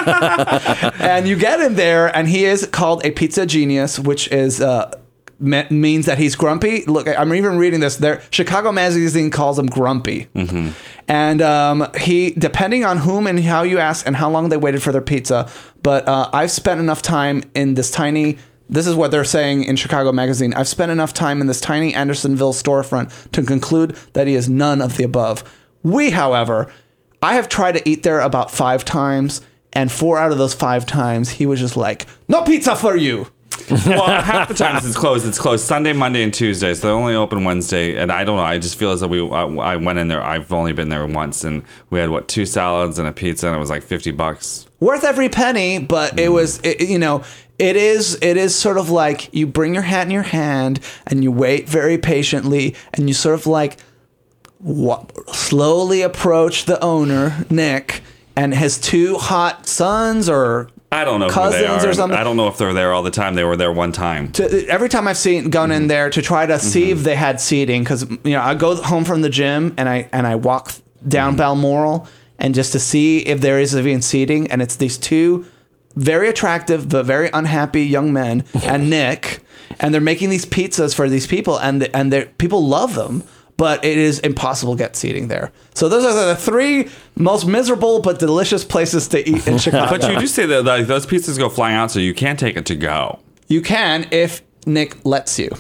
And you get in there, and he is called a pizza genius, which is. Uh, me- means that he's grumpy. Look, I'm even reading this. There, Chicago Magazine calls him grumpy, mm-hmm. and um, he, depending on whom and how you ask, and how long they waited for their pizza. But uh, I've spent enough time in this tiny. This is what they're saying in Chicago Magazine. I've spent enough time in this tiny Andersonville storefront to conclude that he is none of the above. We, however, I have tried to eat there about five times, and four out of those five times, he was just like, "No pizza for you." Well, half the times it's closed. It's closed Sunday, Monday, and Tuesday. So they're only open Wednesday. And I don't know. I just feel as though we. I, I went in there. I've only been there once, and we had what two salads and a pizza, and it was like fifty bucks. Worth every penny, but it was, it, you know, it is, it is sort of like you bring your hat in your hand and you wait very patiently, and you sort of like wa- slowly approach the owner, Nick, and his two hot sons or I don't know who cousins they are. or something. I don't know if they're there all the time. They were there one time. To, every time I've seen gone in there to try to see if they had seating, because you know I go home from the gym and I and I walk down Balmoral and just to see if there is even seating, and it's these two very attractive but very unhappy young men and Nick, and they're making these pizzas for these people, and and they people love them, but it is impossible to get seating there. So those are the three most miserable but delicious places to eat in Chicago. But you do say that like, those pizzas go flying out, so you can't take it to go. You can if Nick lets you.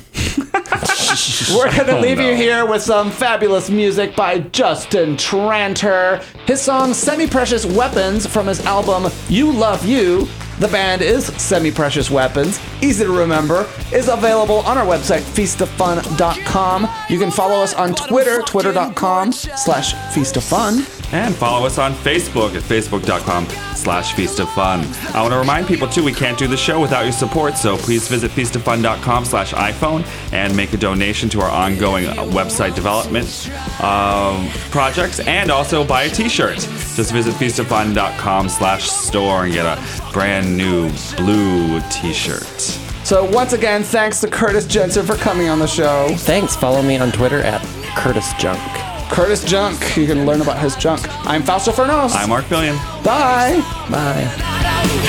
We're going to leave no. you here with some fabulous music by Justin Tranter. His song Semi Precious Weapons from his album You Love You. The band is Semi Precious Weapons. Easy to remember. Is available on our website, feast of fun dot com. You can follow us on Twitter, twitter dot com slash feast of fun. And follow us on Facebook at facebook dot com slash feast of fun. I want to remind people, too, we can't do the show without your support, so please visit feast of fun dot com slash iPhone and make a donation to our ongoing uh, website development um, projects, and also buy a t-shirt. Just visit feast of fun dot com slash store and get a brand new blue t-shirt. So once again, thanks to Curtis Jensen for coming on the show. Thanks. Follow me on Twitter at Curtis Junk. Curtis Junk. You can learn about his junk. I'm Fausto Fernos. I'm Mark Billion. Bye. Bye.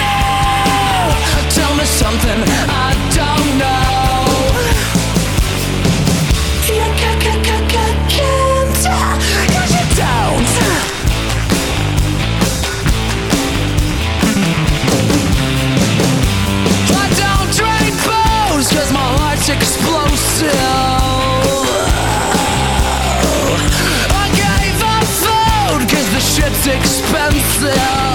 Tell me something I don't know. expensive.